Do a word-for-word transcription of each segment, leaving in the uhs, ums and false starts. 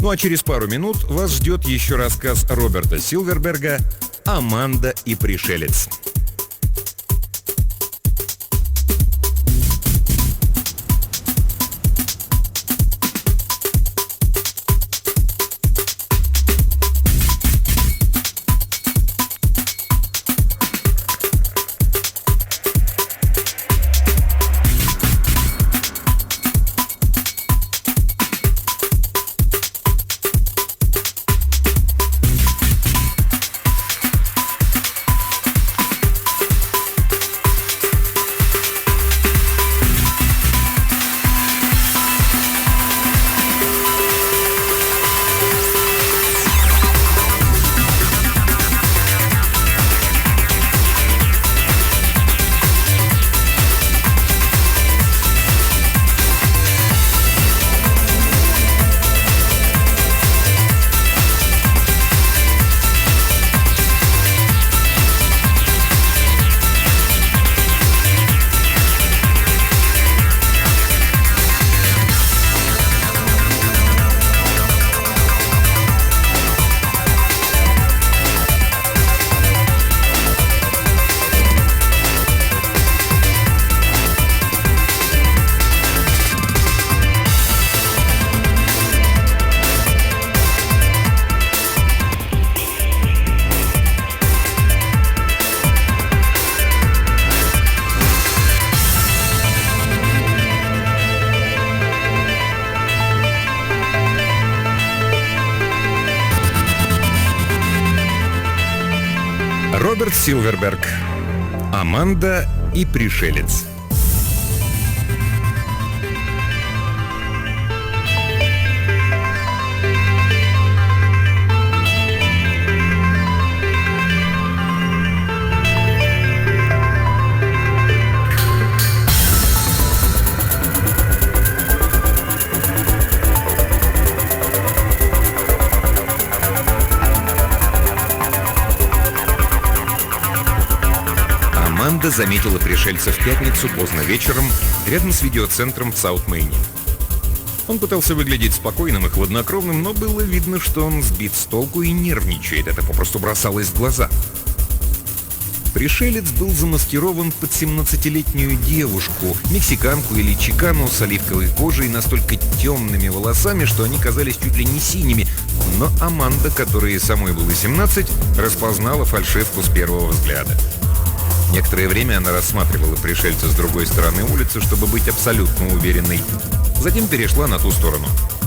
Ну а через пару минут вас ждет еще рассказ Роберта Силверберга «Аманда и пришелец». Роберт Силверберг. «Аманда и пришелец». Аманда заметила пришельца в пятницу поздно вечером рядом с видеоцентром в Саут-Мэйне. Он пытался выглядеть спокойным и хладнокровным, но было видно, что он сбит с толку и нервничает. Это попросту бросалось в глаза. Пришелец был замаскирован под семнадцатилетнюю девушку, мексиканку или чикану с оливковой кожей и настолько темными волосами, что они казались чуть ли не синими. Но Аманда, которой самой было семнадцать, распознала фальшивку с первого взгляда. Некоторое время она рассматривала пришельца с другой стороны улицы, чтобы быть абсолютно уверенной. Затем перешла на ту сторону.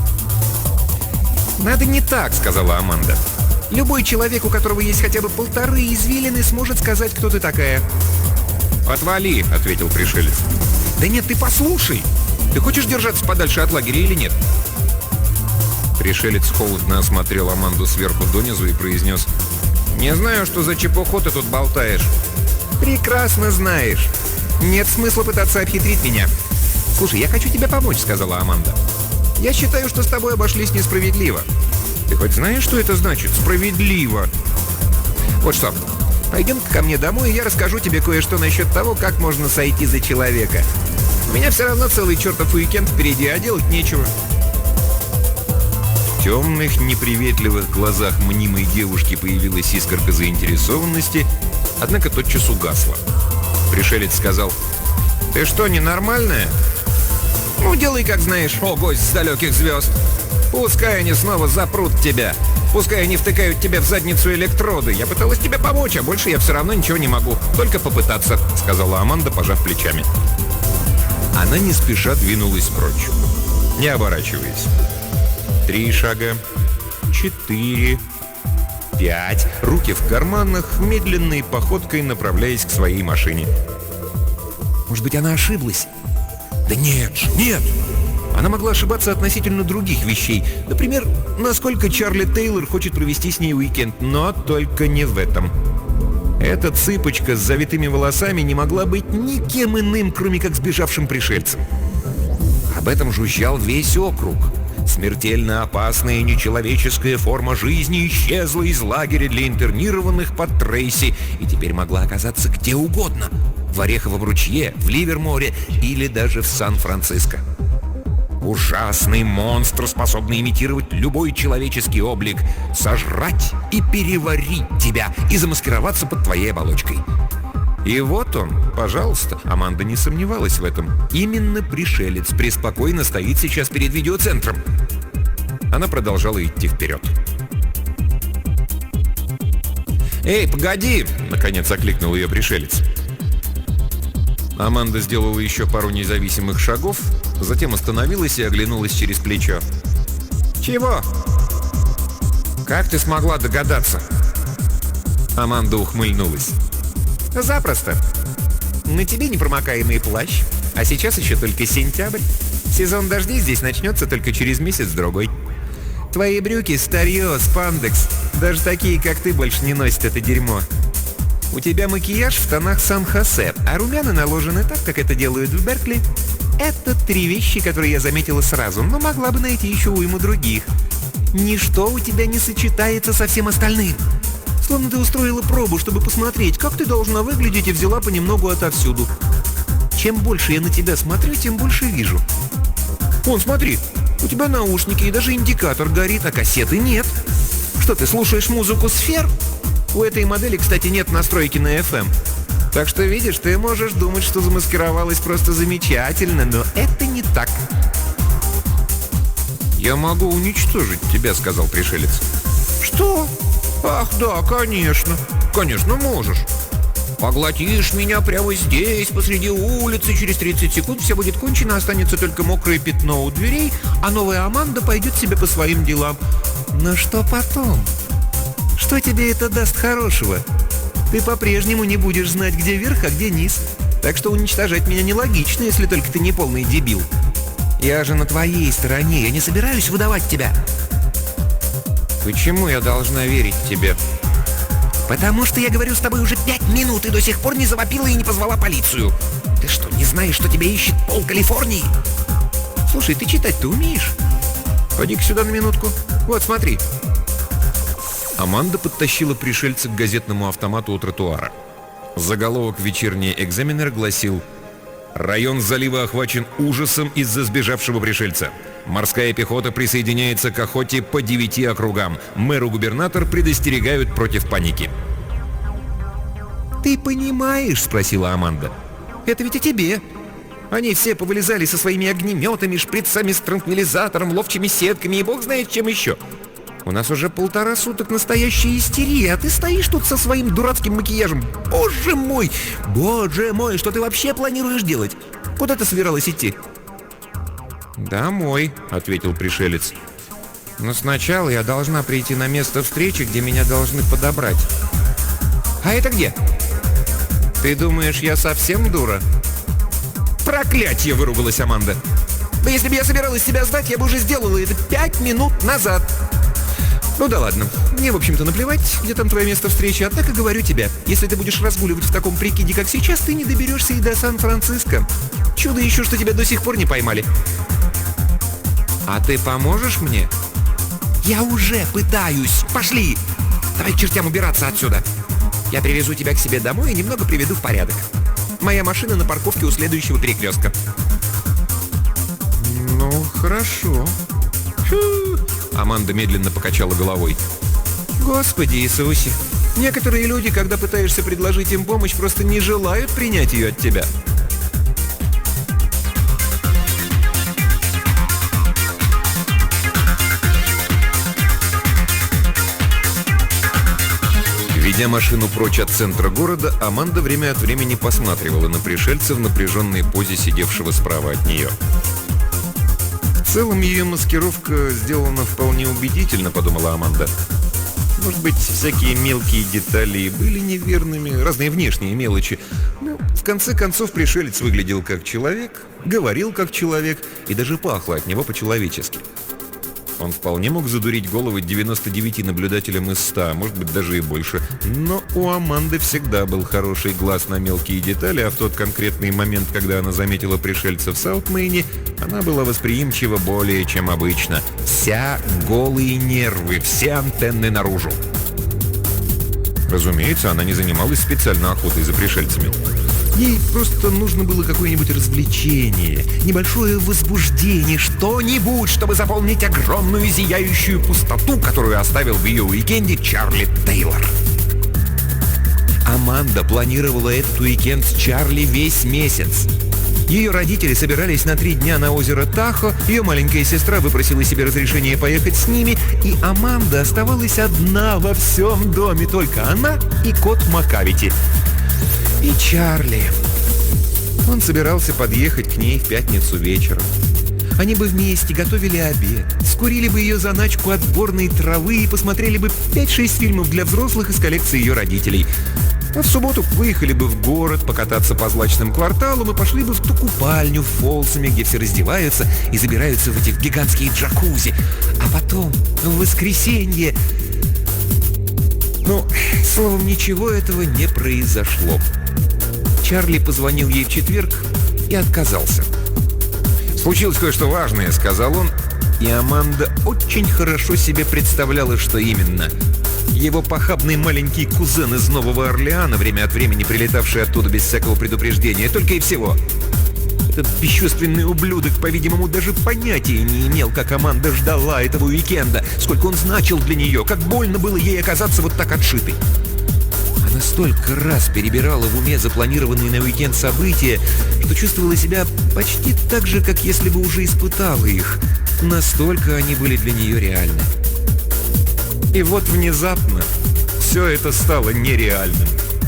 «Надо не так», — сказала Аманда. «Любой человек, у которого есть хотя бы полторы извилины, сможет сказать, кто ты такая». «Отвали», — ответил пришелец. «Да нет, ты послушай. Ты хочешь держаться подальше от лагеря или нет?» Пришелец холодно осмотрел Аманду сверху донизу и произнес: «Не знаю, что за чепуху ты тут болтаешь». «Прекрасно знаешь. Нет смысла пытаться обхитрить меня». «Слушай, я хочу тебе помочь», — сказала Аманда. «Я считаю, что с тобой обошлись несправедливо». «Ты хоть знаешь, что это значит? Справедливо?» «Вот что, пойдем-ка ко мне домой, и я расскажу тебе кое-что насчет того, как можно сойти за человека. У меня все равно целый чертов уикенд впереди, а делать нечего». В темных, неприветливых глазах мнимой девушки появилась искорка заинтересованности, однако тотчас угасла. Пришелец сказал: «Ты что, ненормальная?» «Ну, делай, как знаешь, о гость с далеких звезд. Пускай они снова запрут тебя. Пускай они втыкают тебе в задницу электроды. Я пыталась тебе помочь, а больше я все равно ничего не могу. Только попытаться», — сказала Аманда, пожав плечами. Она не спеша двинулась прочь, не оборачиваясь. Три шага, четыре, пять. Руки в карманах, медленной походкой направляясь к своей машине. Может быть, она ошиблась? Да нет, нет! Она могла ошибаться относительно других вещей. Например, насколько Чарли Тейлор хочет провести с ней уикенд, но только не в этом. Эта цыпочка с завитыми волосами не могла быть никем иным, кроме как сбежавшим пришельцем. Об этом жужжал весь округ. Смертельно опасная и нечеловеческая форма жизни исчезла из лагеря для интернированных под Трейси и теперь могла оказаться где угодно. В Ореховом ручье, в Ливерморе или даже в Сан-Франциско. Ужасный монстр, способный имитировать любой человеческий облик, сожрать и переварить тебя и замаскироваться под твоей оболочкой. И вот он, пожалуйста, Аманда не сомневалась в этом. Именно пришелец преспокойно стоит сейчас перед видеоцентром. Она продолжала идти вперед. «Эй, погоди!» — наконец окликнул ее пришелец. Аманда сделала еще пару независимых шагов, затем остановилась и оглянулась через плечо. «Чего? Как ты смогла догадаться?» Аманда ухмыльнулась. «Запросто. На тебе непромокаемый плащ, а сейчас еще только сентябрь. Сезон дождей здесь начнется только через месяц-другой. Твои брюки старье, спандекс. Даже такие, как ты, больше не носят это дерьмо. У тебя макияж в тонах Сан-Хосе, а румяна наложены так, как это делают в Беркли. Это три вещи, которые я заметила сразу, но могла бы найти еще уйму других. Ничто у тебя не сочетается со всем остальным. Словно ты устроила пробу, чтобы посмотреть, как ты должна выглядеть, и взяла понемногу отовсюду. Чем больше я на тебя смотрю, тем больше вижу. Вон, смотри, у тебя наушники и даже индикатор горит, а кассеты нет. Что, ты слушаешь музыку сфер? У этой модели, кстати, нет настройки на эф эм. Так что, видишь, ты можешь думать, что замаскировалась просто замечательно, но это не так. «Я могу уничтожить тебя», — сказал пришелец. «Что? Ах, да, конечно. Конечно, можешь. Поглотишь меня прямо здесь, посреди улицы, через тридцать секунд все будет кончено, останется только мокрое пятно у дверей, а новая Аманда пойдет себе по своим делам. Но что потом? Что тебе это даст хорошего? Ты по-прежнему не будешь знать, где верх, а где низ. Так что уничтожать меня нелогично, если только ты не полный дебил. Я же на твоей стороне, я не собираюсь выдавать тебя». «Почему я должна верить тебе?» «Потому что я говорю с тобой уже пять минут и до сих пор не завопила и не позвала полицию. Ты что, не знаешь, что тебя ищет пол Калифорнии? Слушай, ты читать-то умеешь? Поди-ка сюда на минутку. Вот, смотри». Аманда подтащила пришельца к газетному автомату у тротуара. Заголовок «Вечерний экзаменер» гласил: «Район залива охвачен ужасом из-за сбежавшего пришельца. Морская пехота присоединяется к охоте по девяти округам. Мэр и губернатор предостерегают против паники». «Ты понимаешь?» — спросила Аманда. «Это ведь о тебе. Они все повылезали со своими огнеметами, шприцами с транквилизатором, ловчими сетками и бог знает чем еще. У нас уже полтора суток настоящая истерия, а ты стоишь тут со своим дурацким макияжем. Боже мой! Боже мой, что ты вообще планируешь делать? Куда ты собиралась идти?» «Домой», — ответил пришелец. «Но сначала я должна прийти на место встречи, где меня должны подобрать». «А это где?» «Ты думаешь, я совсем дура?» «Проклятье!» — выругалась Аманда. «Да если бы я собиралась себя сдать, я бы уже сделала это пять минут назад!» «Ну да ладно, мне, в общем-то, наплевать, где там твое место встречи, однако говорю тебе, если ты будешь разгуливать в таком прикиде, как сейчас, ты не доберешься и до Сан-Франциско. Чудо еще, что тебя до сих пор не поймали». «А ты поможешь мне?» «Я уже пытаюсь! Пошли! Давай к чертям убираться отсюда! Я привезу тебя к себе домой и немного приведу в порядок. Моя машина на парковке у следующего перекрестка». «Ну, хорошо». Фу. Аманда медленно покачала головой. «Господи Иисусе! Некоторые люди, когда пытаешься предложить им помощь, просто не желают принять ее от тебя». Ведя машину прочь от центра города, Аманда время от времени посматривала на пришельца в напряженной позе сидевшего справа от нее. «В целом ее маскировка сделана вполне убедительно», — подумала Аманда. «Может быть, всякие мелкие детали были неверными, разные внешние мелочи, но в конце концов пришелец выглядел как человек, говорил как человек и даже пахло от него по-человечески. Он вполне мог задурить головы девяноста девяти наблюдателям из ста, может быть, даже и больше. Но у Аманды всегда был хороший глаз на мелкие детали, а в тот конкретный момент, когда она заметила пришельца в Саут-Мэйне, она была восприимчива более чем обычно. Вся голые нервы, все антенны наружу. Разумеется, она не занималась специально охотой за пришельцами. Ей просто нужно было какое-нибудь развлечение, небольшое возбуждение, что-нибудь, чтобы заполнить огромную зияющую пустоту, которую оставил в ее уикенде Чарли Тейлор. Аманда планировала этот уикенд с Чарли весь месяц. Ее родители собирались на три дня на озеро Тахо, ее маленькая сестра выпросила себе разрешение поехать с ними, и Аманда оставалась одна во всем доме, только она и кот Макавити. И Чарли. Он собирался подъехать к ней в пятницу вечером. Они бы вместе готовили обед, скурили бы ее заначку отборной травы и посмотрели бы пять-шесть фильмов для взрослых из коллекции ее родителей. А в субботу выехали бы в город покататься по злачным кварталам и пошли бы в ту купальню в Фолсами, где все раздеваются и забираются в этих гигантские джакузи. А потом, в воскресенье... Ну, словом, ничего этого не произошло. Чарли позвонил ей в четверг и отказался. «Случилось кое-что важное», — сказал он, и Аманда очень хорошо себе представляла, что именно. Его похабный маленький кузен из Нового Орлеана, время от времени прилетавший оттуда без всякого предупреждения, только и всего. Этот бесчувственный ублюдок, по-видимому, даже понятия не имел, как Аманда ждала этого уикенда, сколько он значил для нее, как больно было ей оказаться вот так отшитой. Она столько раз перебирала в уме запланированные на уикенд события, что чувствовала себя почти так же, как если бы уже испытала их. Настолько они были для нее реальны. И вот внезапно все это стало нереальным.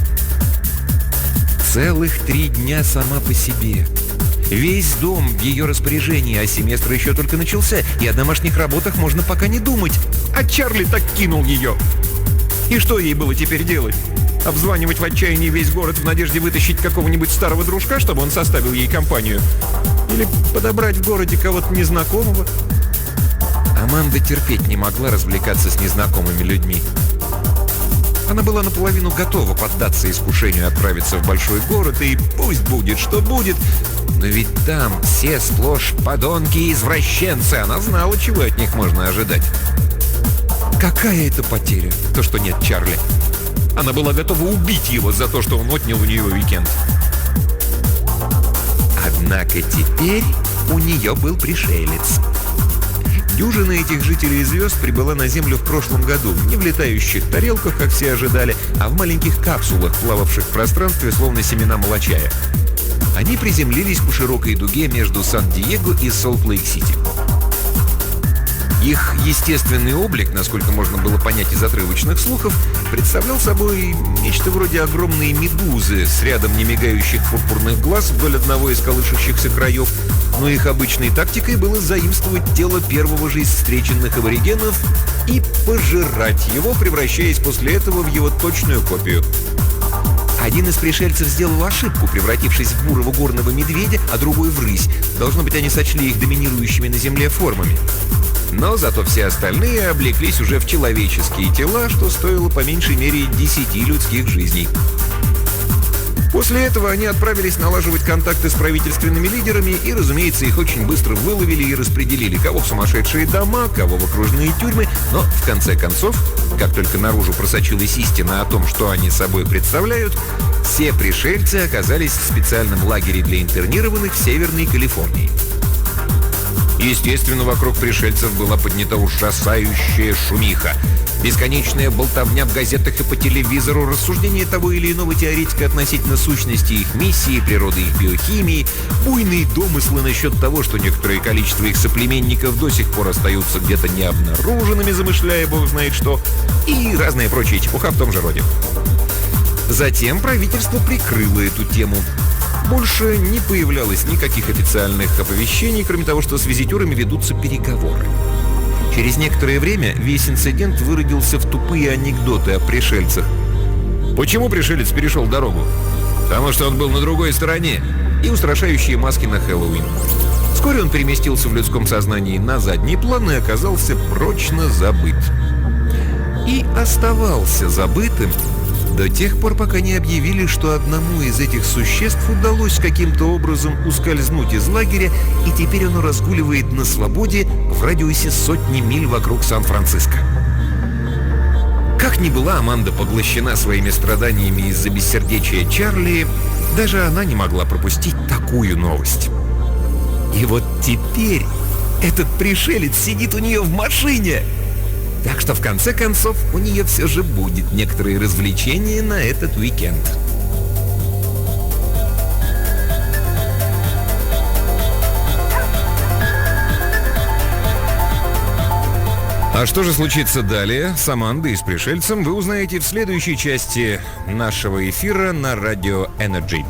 Целых три дня сама по себе. Весь дом в ее распоряжении, а семестр еще только начался, и о домашних работах можно пока не думать. А Чарли так кинул ее. И что ей было теперь делать? Обзванивать в отчаянии весь город в надежде вытащить какого-нибудь старого дружка, чтобы он составил ей компанию? Или подобрать в городе кого-то незнакомого? Аманда терпеть не могла развлекаться с незнакомыми людьми. Она была наполовину готова поддаться искушению отправиться в большой город, и пусть будет, что будет. Но ведь там все сплошь подонки и извращенцы. Она знала, чего от них можно ожидать. Какая это потеря, то, что нет Чарли? Она была готова убить его за то, что он отнял у нее уикенд. Однако теперь у нее был пришелец. Дюжина этих жителей звезд прибыла на Землю в прошлом году, не в летающих тарелках, как все ожидали, а в маленьких капсулах, плававших в пространстве, словно семена молочая. Они приземлились по широкой дуге между Сан-Диего и Солт-Лейк-Сити. Их естественный облик, насколько можно было понять из отрывочных слухов, представлял собой нечто вроде огромной медузы с рядом немигающих пурпурных глаз вдоль одного из колышущихся краев, но их обычной тактикой было заимствовать тело первого же из встреченных аборигенов и пожирать его, превращаясь после этого в его точную копию. Один из пришельцев сделал ошибку, превратившись в бурого горного медведя, а другой в рысь. Должно быть, они сочли их доминирующими на Земле формами. Но зато все остальные облеклись уже в человеческие тела, что стоило по меньшей мере десяти людских жизней. После этого они отправились налаживать контакты с правительственными лидерами и, разумеется, их очень быстро выловили и распределили, кого в сумасшедшие дома, кого в окружные тюрьмы, но, в конце концов, как только наружу просочилась истина о том, что они собой представляют, все пришельцы оказались в специальном лагере для интернированных в Северной Калифорнии. Естественно, вокруг пришельцев была поднята ужасающая шумиха. Бесконечная болтовня в газетах и по телевизору, рассуждения того или иного теоретика относительно сущности их миссии, природы их биохимии, буйные домыслы насчет того, что некоторое количество их соплеменников до сих пор остаются где-то необнаруженными, замышляя бог знает что, и разная прочая чепуха в том же роде. Затем правительство прикрыло эту тему. Больше не появлялось никаких официальных оповещений, кроме того, что с визитерами ведутся переговоры. Через некоторое время весь инцидент выродился в тупые анекдоты о пришельцах. Почему пришелец перешел дорогу? Потому что он был на другой стороне. И устрашающие маски на Хэллоуин. Вскоре он переместился в людском сознании на задний план и оказался прочно забыт. И оставался забытым до тех пор, пока не объявили, что одному из этих существ удалось каким-то образом ускользнуть из лагеря, и теперь оно разгуливает на свободе в радиусе сотни миль вокруг Сан-Франциско. Как ни была Аманда поглощена своими страданиями из-за бессердечия Чарли, Даже она не могла пропустить такую новость. И вот теперь этот пришелец сидит у нее в машине. Так что в конце концов у нее все же будет некоторые развлечения на этот уикенд. А что же случится далее с Амандой и с пришельцем, вы узнаете в следующей части нашего эфира на радио Energy.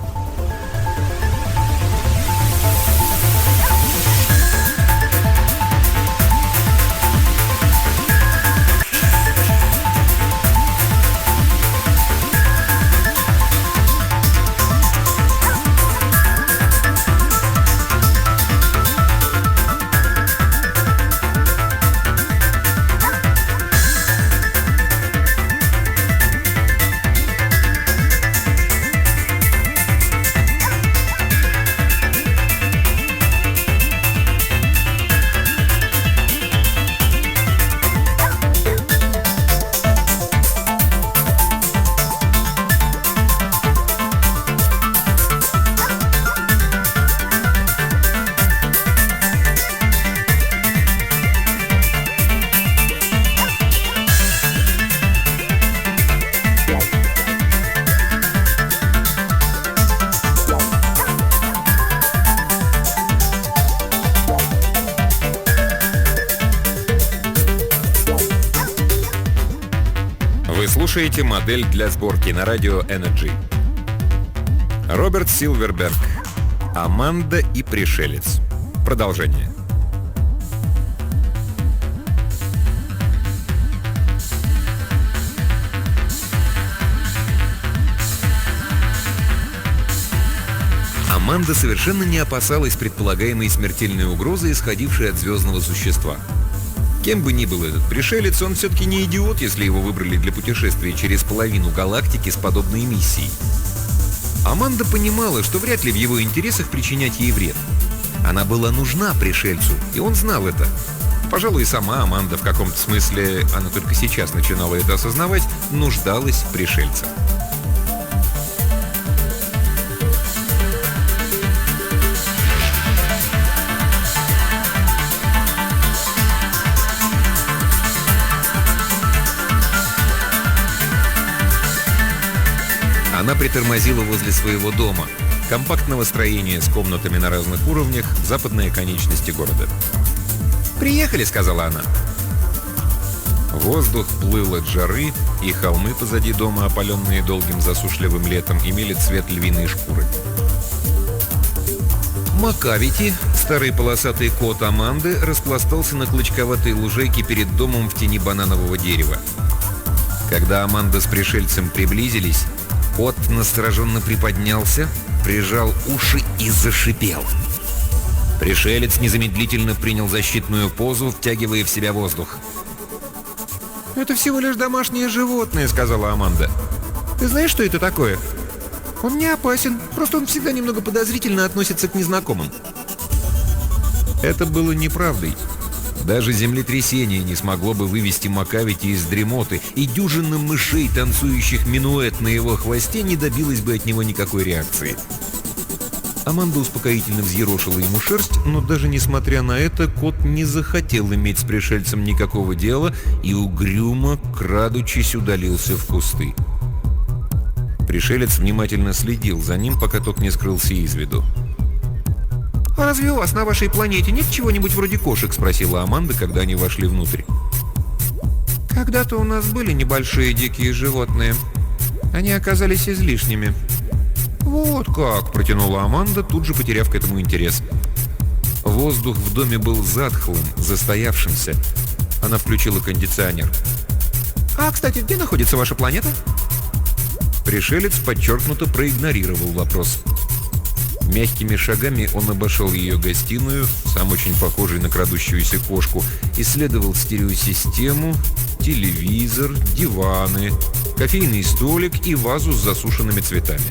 Вы слушаете модель для сборки на радио Energy. Роберт Силверберг. Аманда и пришелец. Продолжение. Аманда совершенно не опасалась предполагаемой смертельной угрозы, исходившей от звездного существа. Кем бы ни был этот пришелец, он все-таки не идиот, если его выбрали для путешествия через половину галактики с подобной миссией. Аманда понимала, что вряд ли в его интересах причинять ей вред. Она была нужна пришельцу, и он знал это. Пожалуй, и сама Аманда в каком-то смысле, она только сейчас начинала это осознавать, нуждалась в пришельце. Она притормозила возле своего дома, компактного строения с комнатами на разных уровнях, западной конечности города. «Приехали», — сказала она. Воздух плыл от жары, и холмы позади дома, опаленные долгим засушливым летом, имели цвет львиной шкуры. Макавити, старый полосатый кот Аманды, распластался на клочковатой лужайке перед домом в тени бананового дерева. Когда Аманда с пришельцем приблизились, кот настороженно приподнялся, прижал уши и зашипел. Пришелец незамедлительно принял защитную позу, втягивая в себя воздух. «Это всего лишь домашнее животное», — сказала Аманда. «Ты знаешь, что это такое? Он не опасен, просто он всегда немного подозрительно относится к незнакомым». Это было неправдой. Даже землетрясение не смогло бы вывести Макавити из дремоты, и дюжина мышей, танцующих минуэт на его хвосте, не добилась бы от него никакой реакции. Аманда успокоительно взъерошила ему шерсть, но даже несмотря на это, кот не захотел иметь с пришельцем никакого дела и угрюмо, крадучись, удалился в кусты. Пришелец внимательно следил за ним, пока тот не скрылся из виду. «А разве у вас на вашей планете нет чего-нибудь вроде кошек?» — спросила Аманда, когда они вошли внутрь. «Когда-то у нас были небольшие дикие животные. Они оказались излишними». «Вот как!» — протянула Аманда, тут же потеряв к этому интерес. Воздух в доме был затхлым, застоявшимся. Она включила кондиционер. «А, кстати, где находится ваша планета?» Пришелец подчеркнуто проигнорировал вопрос. Мягкими шагами он обошел ее гостиную, сам очень похожий на крадущуюся кошку, исследовал стереосистему, телевизор, диваны, кофейный столик и вазу с засушенными цветами.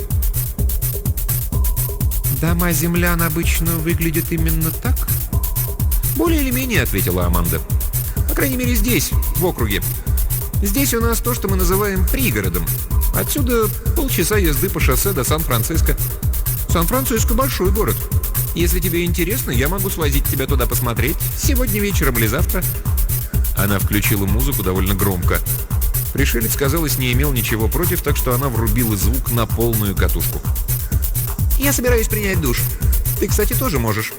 «Дома землян обычно выглядят именно так?» «Более или менее», — ответила Аманда. «По крайней мере здесь, в округе. Здесь у нас то, что мы называем пригородом. Отсюда пол полчаса езды по шоссе до Сан-Франциско. Сан-Франциско — большой город. Если тебе интересно, я могу свозить тебя туда посмотреть сегодня вечером или завтра». Она включила музыку довольно громко. Пришелец, казалось, не имел ничего против, так что она врубила звук на полную катушку. «Я собираюсь принять душ. Ты, кстати, тоже можешь».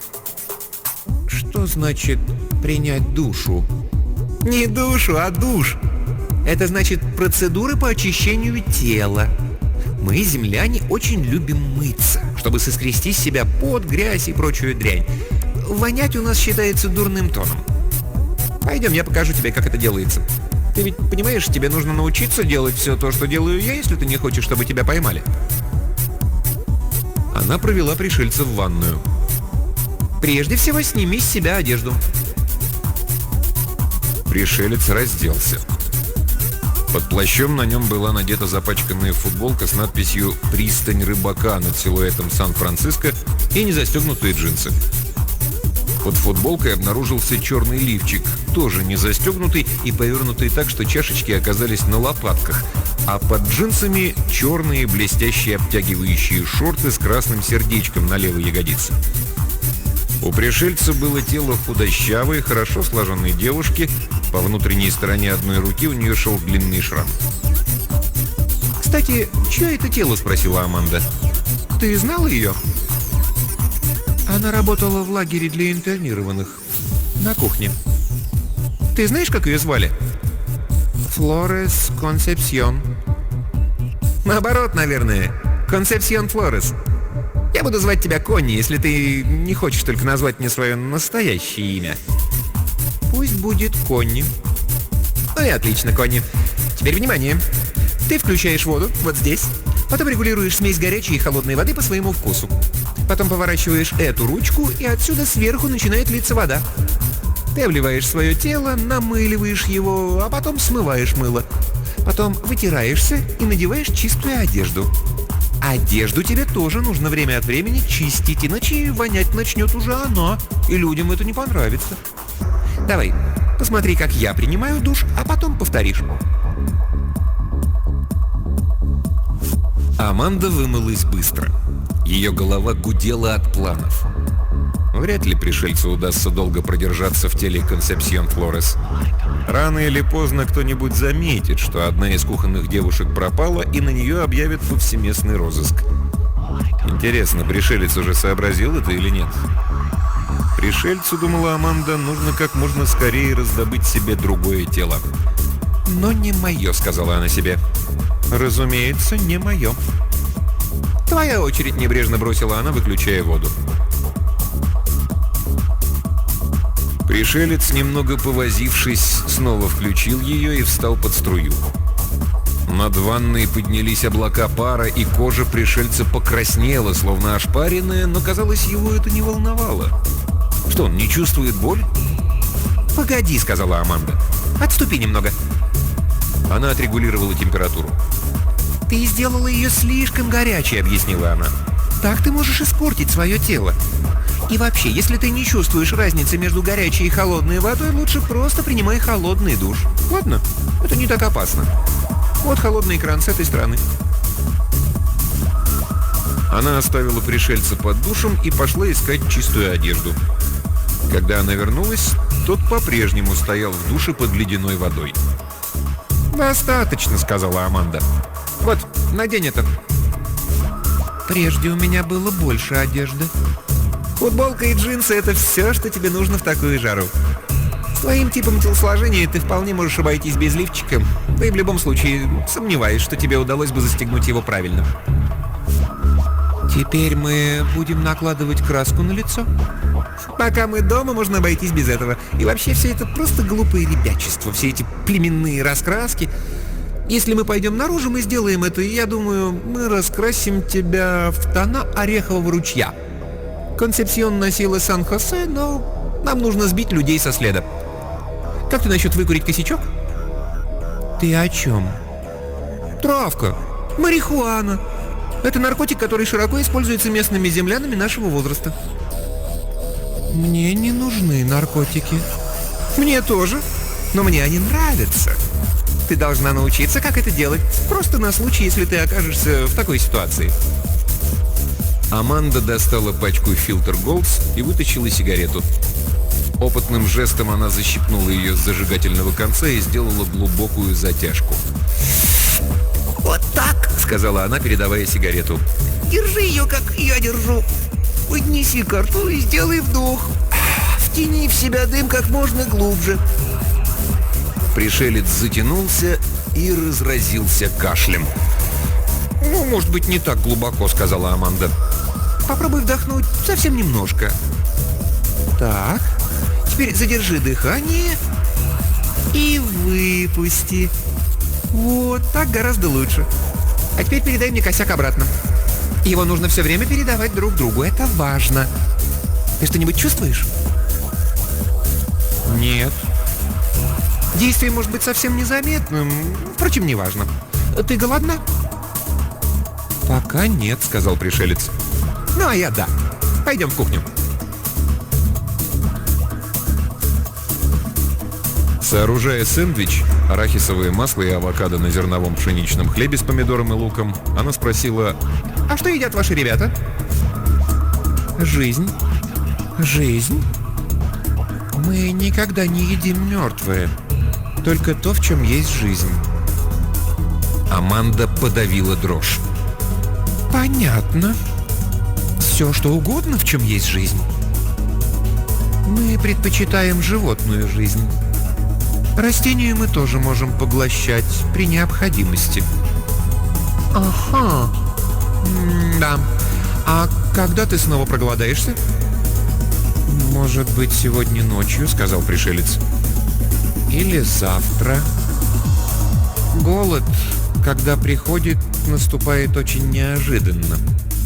«Что значит принять душу?» «Не душу, а душ. Это значит процедуры по очищению тела. Мы, земляне, очень любим мыться, чтобы соскрести с себя пот, грязь и прочую дрянь. Вонять у нас считается дурным тоном. Пойдем, я покажу тебе, как это делается. Ты ведь понимаешь, тебе нужно научиться делать все то, что делаю я, если ты не хочешь, чтобы тебя поймали». Она провела пришельца в ванную. «Прежде всего, сними с себя одежду». Пришелец разделся. Под плащом на нем была надета запачканная футболка с надписью «Пристань рыбака» над силуэтом Сан-Франциско и незастегнутые джинсы. Под футболкой обнаружился черный лифчик, тоже не застегнутый и повернутый так, что чашечки оказались на лопатках, а под джинсами черные блестящие обтягивающие шорты с красным сердечком на левой ягодице. У пришельца было тело худощавой, хорошо сложенной девушки. По внутренней стороне одной руки у нее шел длинный шрам. «Кстати, чье это тело?» — спросила Аманда. «Ты знала ее?» «Она работала в лагере для интернированных. На кухне». «Ты знаешь, как ее звали?» «Флорес Консепсьон». «Наоборот, наверное. Консепсьон Флорес. Я буду звать тебя Конни, если ты не хочешь только назвать мне свое настоящее имя». «Пусть будет Конни». «Ну и отлично, Конни. Теперь внимание. Ты включаешь воду вот здесь, потом регулируешь смесь горячей и холодной воды по своему вкусу. Потом поворачиваешь эту ручку, и отсюда сверху начинает литься вода. Ты обливаешь свое тело, намыливаешь его, а потом смываешь мыло. Потом вытираешься и надеваешь чистую одежду. Одежду тебе тоже нужно время от времени чистить, иначе вонять начнет уже она, и людям это не понравится. Давай, посмотри, как я принимаю душ, а потом повторишь». Аманда вымылась быстро. Ее голова гудела от планов. Вряд ли пришельцу удастся долго продержаться в теле Консепсьон Флорес. Рано или поздно кто-нибудь заметит, что одна из кухонных девушек пропала, и на нее объявят повсеместный розыск. Интересно, пришелец уже сообразил это или нет? Пришельцу, думала Аманда, нужно как можно скорее раздобыть себе другое тело. «Но не мое», — сказала она себе. «Разумеется, не мое». «Твоя очередь», — небрежно бросила она, выключая воду. Пришелец, немного повозившись, снова включил ее и встал под струю. Над ванной поднялись облака пара, и кожа пришельца покраснела, словно ошпаренная, но, казалось, его это не волновало. Что, он не чувствует боль? «Погоди», — сказала Аманда. «Отступи немного». Она отрегулировала температуру. «Ты сделала ее слишком горячей», — объяснила она. «Так ты можешь испортить свое тело. И вообще, если ты не чувствуешь разницы между горячей и холодной водой, лучше просто принимай холодный душ. Ладно? Это не так опасно. Вот холодный кран с этой стороны». Она оставила пришельца под душем и пошла искать чистую одежду. Когда она вернулась, тот по-прежнему стоял в душе под ледяной водой. «Достаточно», — сказала Аманда. «Вот, надень это». «Прежде у меня было больше одежды». «Футболка и джинсы — это все, что тебе нужно в такую жару. С твоим типом телосложения ты вполне можешь обойтись без лифчика, да и в любом случае сомневаюсь, что тебе удалось бы застегнуть его правильно». «Теперь мы будем накладывать краску на лицо?» «Пока мы дома, можно обойтись без этого. И вообще все это просто глупое ребячество, все эти племенные раскраски. Если мы пойдем наружу, мы сделаем это, и я думаю, мы раскрасим тебя в тона орехового ручья. Консепсьон носила Сан-Хосе, но нам нужно сбить людей со следа. Как ты насчет выкурить косячок?» «Ты о чем?» «Травка. Марихуана. Это наркотик, который широко используется местными землянами нашего возраста». «Мне не нужны наркотики». «Мне тоже. Но мне они нравятся. Ты должна научиться, как это делать, просто на случай, если ты окажешься в такой ситуации. Аманда достала пачку «Фильтр Голдс» и вытащила сигарету. Опытным жестом она защипнула ее с зажигательного конца и сделала глубокую затяжку. «Вот так!» — сказала она, передавая сигарету. «Держи ее, как я держу. Поднеси ко рту и сделай вдох. Втяни в себя дым как можно глубже». Пришелец затянулся и разразился кашлем. «Ну, может быть, не так глубоко», — сказала Аманда. «Попробуй вдохнуть совсем немножко. Так, теперь задержи дыхание и выпусти. Вот, так гораздо лучше. А теперь передай мне косяк обратно. Его нужно все время передавать друг другу, это важно. Ты что-нибудь чувствуешь?» «Нет». «Действие может быть совсем незаметным, впрочем, неважно. Ты голодна?» «Пока нет», — сказал пришелец. «Ну, а я да. Пойдем в кухню». Сооружая сэндвич, арахисовое масло и авокадо на зерновом пшеничном хлебе с помидором и луком, она спросила: «А что едят ваши ребята?» «Жизнь. Жизнь. Мы никогда не едим мертвое. Только то, в чем есть жизнь». Аманда подавила дрожь. «Понятно. Все, что угодно, в чем есть жизнь. Мы предпочитаем животную жизнь. Растения мы тоже можем поглощать при необходимости». «Ага. М-да. А когда ты снова проголодаешься?» «Может быть, сегодня ночью», — сказал пришелец. «Или завтра. Голод, когда приходит, наступает очень неожиданно».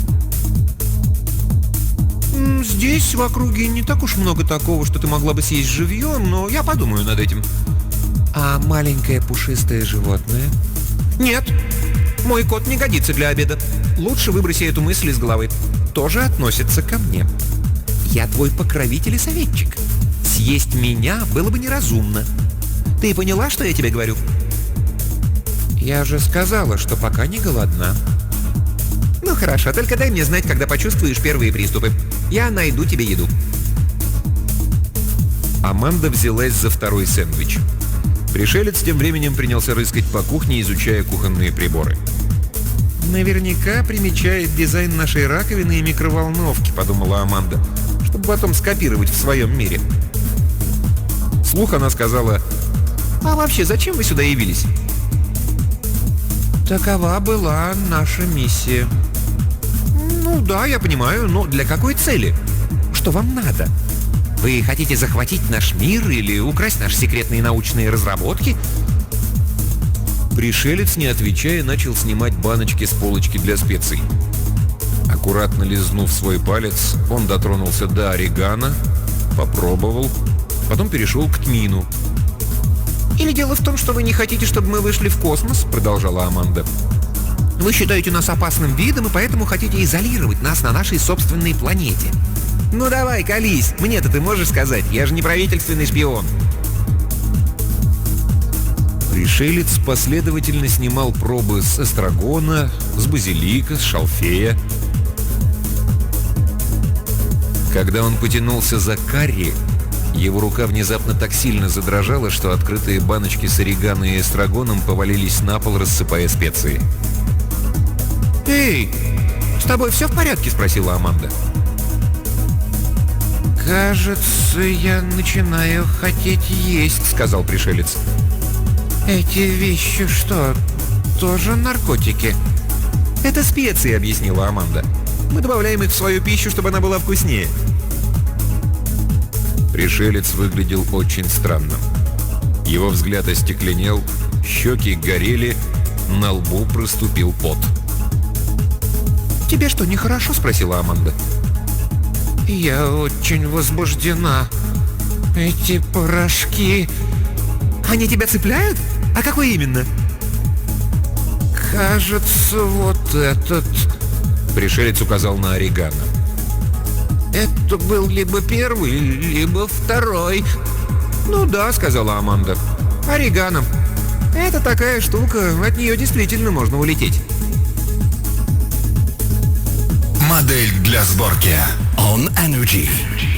«Здесь, в округе, не так уж много такого, что ты могла бы съесть живьем, но я подумаю над этим». «А маленькое пушистое животное?» «Нет, мой кот не годится для обеда. Лучше выброси эту мысль из головы. Тоже относится ко мне. Я твой покровитель и советчик. Съесть меня было бы неразумно. Ты поняла, что я тебе говорю?» «Я же сказала, что пока не голодна». «Ну хорошо, только дай мне знать, когда почувствуешь первые приступы. Я найду тебе еду». Аманда взялась за второй сэндвич. Пришелец тем временем принялся рыскать по кухне, изучая кухонные приборы. «Наверняка примечает дизайн нашей раковины и микроволновки», — подумала Аманда, «чтобы потом скопировать в своем мире». Вслух она сказала: «А вообще, зачем вы сюда явились?» «Такова была наша миссия». «Ну да, я понимаю, но для какой цели? Что вам надо? Вы хотите захватить наш мир или украсть наши секретные научные разработки?» Пришелец, не отвечая, начал снимать баночки с полочки для специй. Аккуратно лизнув свой палец, он дотронулся до орегано, попробовал, потом перешел к тмину. «Или дело в том, что вы не хотите, чтобы мы вышли в космос?» — продолжала Аманда. «Вы считаете нас опасным видом и поэтому хотите изолировать нас на нашей собственной планете. Ну давай, колись, мне-то ты можешь сказать, я же не правительственный шпион». Пришелец последовательно снимал пробы с эстрагона, с базилика, с шалфея. Когда он потянулся за карри, его рука внезапно так сильно задрожала, что открытые баночки с орегано и эстрагоном повалились на пол, рассыпая специи. «Эй, с тобой все в порядке?» — спросила Аманда. «Кажется, я начинаю хотеть есть», — сказал пришелец. «Эти вещи что, тоже наркотики?» «Это специи», — объяснила Аманда. «Мы добавляем их в свою пищу, чтобы она была вкуснее». Пришелец выглядел очень странно. Его взгляд остекленел, щеки горели, на лбу проступил пот. «Тебе что, нехорошо?» — спросила Аманда. «Я очень возбуждена. Эти порошки...» «Они тебя цепляют? А какой именно?» «Кажется, вот этот...» Пришелец указал на орегано. «Это был либо первый, либо второй». «Ну да», — сказала Аманда. Орегано. Это такая штука, от нее действительно можно улететь. Модель для сборки On Energy.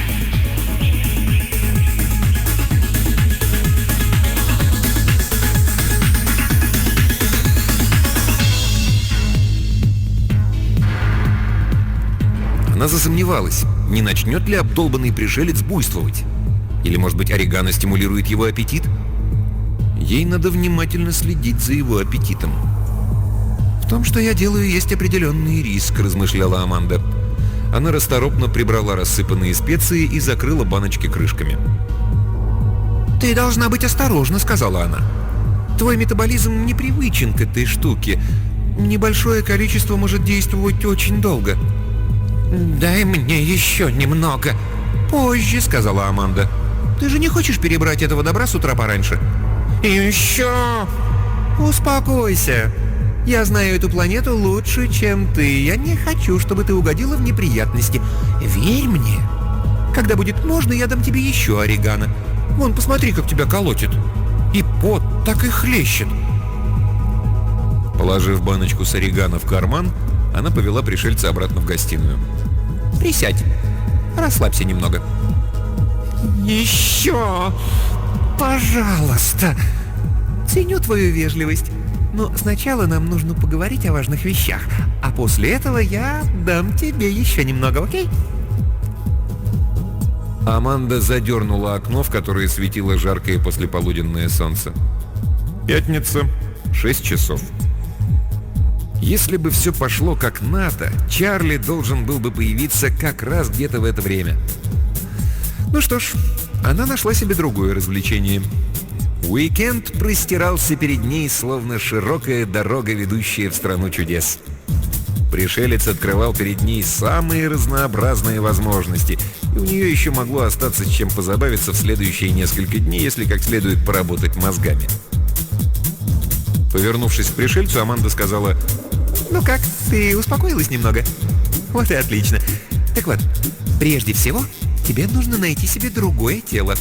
Она засомневалась, не начнет ли обдолбанный пришелец буйствовать. Или, может быть, орегано стимулирует его аппетит? Ей надо внимательно следить за его аппетитом. «В том, что я делаю, есть определенный риск», — размышляла Аманда. Она расторопно прибрала рассыпанные специи и закрыла баночки крышками. «Ты должна быть осторожна», — сказала она. «Твой метаболизм непривычен к этой штуке. Небольшое количество может действовать очень долго». «Дай мне еще немного». «Позже», — сказала Аманда. «Ты же не хочешь перебрать этого добра с утра пораньше?» «Еще!» «Успокойся. Я знаю эту планету лучше, чем ты. Я не хочу, чтобы ты угодила в неприятности. Верь мне. Когда будет можно, я дам тебе еще орегано. Вон, посмотри, как тебя колотит. И пот так и хлещет». Положив баночку с орегано в карман, она повела пришельца обратно в гостиную. «Присядь. Расслабься немного». «Еще! Пожалуйста!» «Ценю твою вежливость. Но сначала нам нужно поговорить о важных вещах, а после этого я дам тебе еще немного, окей?» Аманда задернула окно, в которое светило жаркое послеполуденное солнце. Пятница, шесть часов. Если бы все пошло как надо, Чарли должен был бы появиться как раз где-то в это время. Ну что ж, она нашла себе другое развлечение. Уикенд простирался перед ней, словно широкая дорога, ведущая в страну чудес. Пришелец открывал перед ней самые разнообразные возможности, и у нее еще могло остаться с чем позабавиться в следующие несколько дней, если как следует поработать мозгами. Повернувшись к пришельцу, Аманда сказала: «Ну как, ты успокоилась немного? Вот и отлично. Так вот, прежде всего, тебе нужно найти себе другое тело».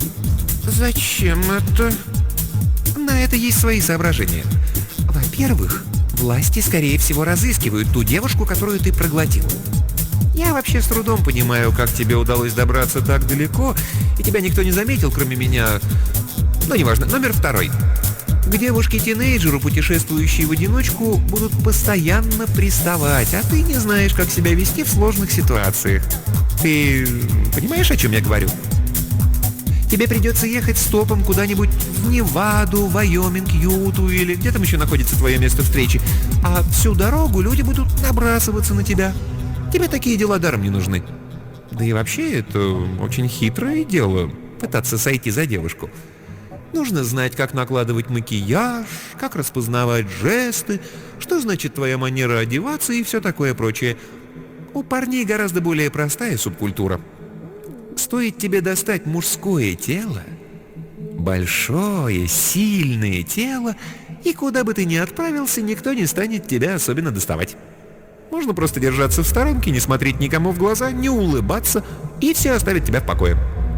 «Зачем это?» «На это есть свои соображения. Во-первых, власти, скорее всего, разыскивают ту девушку, которую ты проглотил. Я вообще с трудом понимаю, как тебе удалось добраться так далеко, и тебя никто не заметил, кроме меня. Но неважно. Номер второй. К девушке-тинейджеру, путешествующей в одиночку, будут постоянно приставать, а ты не знаешь, как себя вести в сложных ситуациях. Ты понимаешь, о чем я говорю? Тебе придется ехать стопом куда-нибудь в Неваду, Вайоминг, Юту или где там еще находится твое место встречи, а всю дорогу люди будут набрасываться на тебя. Тебе такие дела даром не нужны. Да и вообще, это очень хитрое дело — пытаться сойти за девушку. Нужно знать, как накладывать макияж, как распознавать жесты, что значит твоя манера одеваться и все такое прочее. У парней гораздо более простая субкультура. Стоит тебе достать мужское тело, большое, сильное тело, и куда бы ты ни отправился, никто не станет тебя особенно доставать. Можно просто держаться в сторонке, не смотреть никому в глаза, не улыбаться, и все оставят тебя в покое.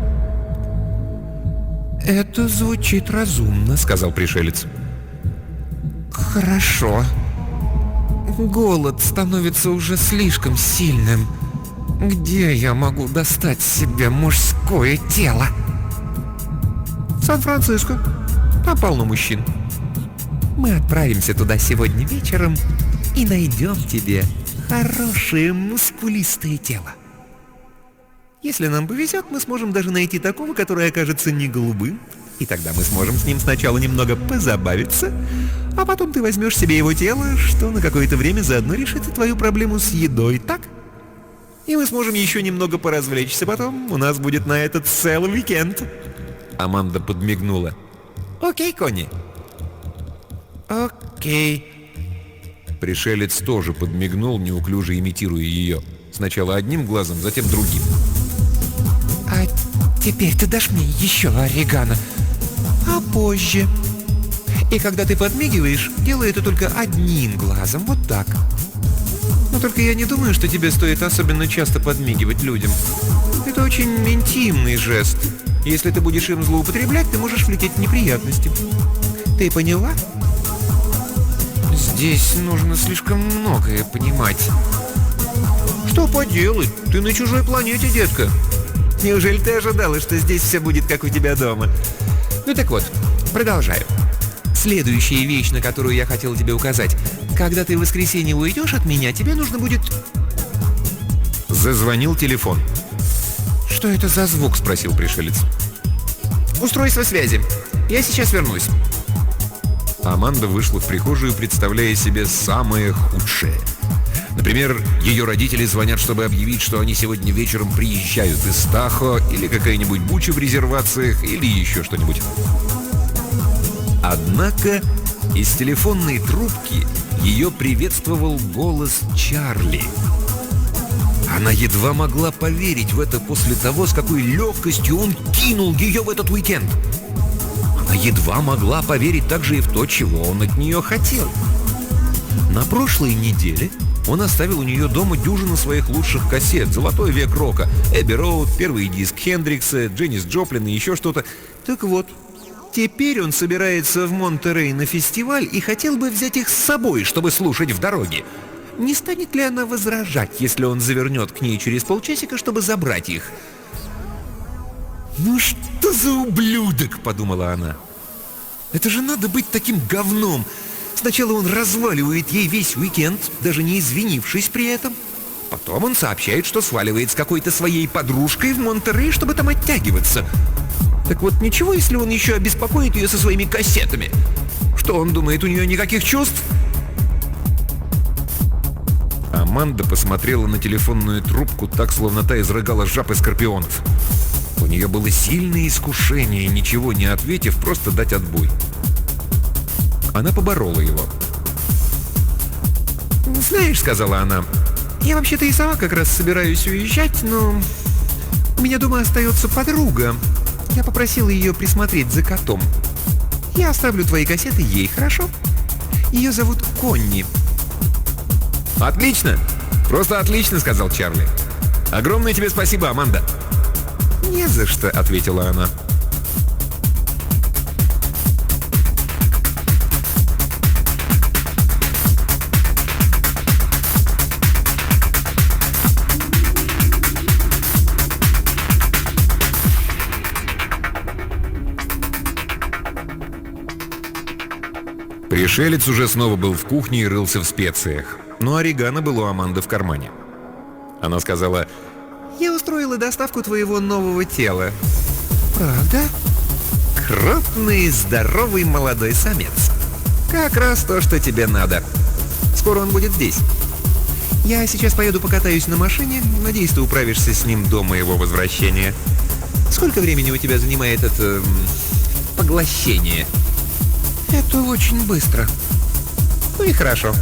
«Это звучит разумно», — сказал пришелец. «Хорошо. Голод становится уже слишком сильным. Где я могу достать себе мужское тело?» «В Сан-Франциско. Там полно мужчин. Мы отправимся туда сегодня вечером и найдем тебе хорошее мускулистое тело. Если нам повезет, мы сможем даже найти такого, который окажется не голубым, и тогда мы сможем с ним сначала немного позабавиться, а потом ты возьмешь себе его тело, что на какое-то время заодно решит и твою проблему с едой, так? И мы сможем еще немного поразвлечься потом, у нас будет на этот целый уикенд». Аманда подмигнула. «Окей, Конни?» «Окей». Пришелец тоже подмигнул, неуклюже имитируя ее. Сначала одним глазом, затем другим. «А теперь ты дашь мне еще орегано, а позже. И когда ты подмигиваешь, делай это только одним глазом, вот так. Но только я не думаю, что тебе стоит особенно часто подмигивать людям. Это очень интимный жест. Если ты будешь им злоупотреблять, ты можешь влететь в неприятности. Ты поняла? Здесь нужно слишком многое понимать. Что поделать? Ты на чужой планете, детка. Неужели ты ожидала, что здесь все будет как у тебя дома? Ну так вот, продолжаю. Следующая вещь, на которую я хотел тебе указать. Когда ты в воскресенье уйдешь от меня, тебе нужно будет... Зазвонил телефон. «Что это за звук?» — спросил пришелец. «Устройство связи. Я сейчас вернусь». Аманда вышла в прихожую, представляя себе самое худшее. Например, ее родители звонят, чтобы объявить, что они сегодня вечером приезжают из Тахо, или какая-нибудь буча в резервациях, или еще что-нибудь. Однако из телефонной трубки ее приветствовал голос Чарли. Она едва могла поверить в это после того, с какой легкостью он кинул ее в этот уикенд. Она едва могла поверить также и в то, чего он от нее хотел. На прошлой неделе он оставил у нее дома дюжину своих лучших кассет: «Золотой век рока», «Эбби Роуд», первый диск Хендрикса, Дженнис Джоплин и еще что-то. Так вот, теперь он собирается в Монтерей на фестиваль и хотел бы взять их с собой, чтобы слушать в дороге. Не станет ли она возражать, если он завернет к ней через полчасика, чтобы забрать их? «Ну что за ублюдок?» — подумала она. «Это же надо быть таким говном! Сначала он разваливает ей весь уикенд, даже не извинившись при этом. Потом он сообщает, что сваливает с какой-то своей подружкой в Монтерей, чтобы там оттягиваться. Так вот, ничего, если он еще обеспокоит ее со своими кассетами? Что он думает, у нее никаких чувств?» Аманда посмотрела на телефонную трубку так, словно та изрыгала жаб и скорпионов. У нее было сильное искушение, ничего не ответив, просто дать отбой. Она поборола его. «Знаешь, — сказала она, — я вообще-то и сама как раз собираюсь уезжать, но у меня дома остается подруга. Я попросила ее присмотреть за котом. Я оставлю твои кассеты ей, хорошо? Ее зовут Конни». «Отлично! Просто отлично!» — сказал Чарли. «Огромное тебе спасибо, Аманда!» «Не за что!» — ответила она. Пришелец уже снова был в кухне и рылся в специях. Но орегано было у Аманды в кармане. Она сказала: «Я устроила доставку твоего нового тела». «Правда?» «Крупный, здоровый молодой самец. Как раз то, что тебе надо. Скоро он будет здесь. Я сейчас поеду покатаюсь на машине. Надеюсь, ты управишься с ним до моего возвращения. Сколько времени у тебя занимает это... поглощение?» «Это очень быстро». «Ну и хорошо».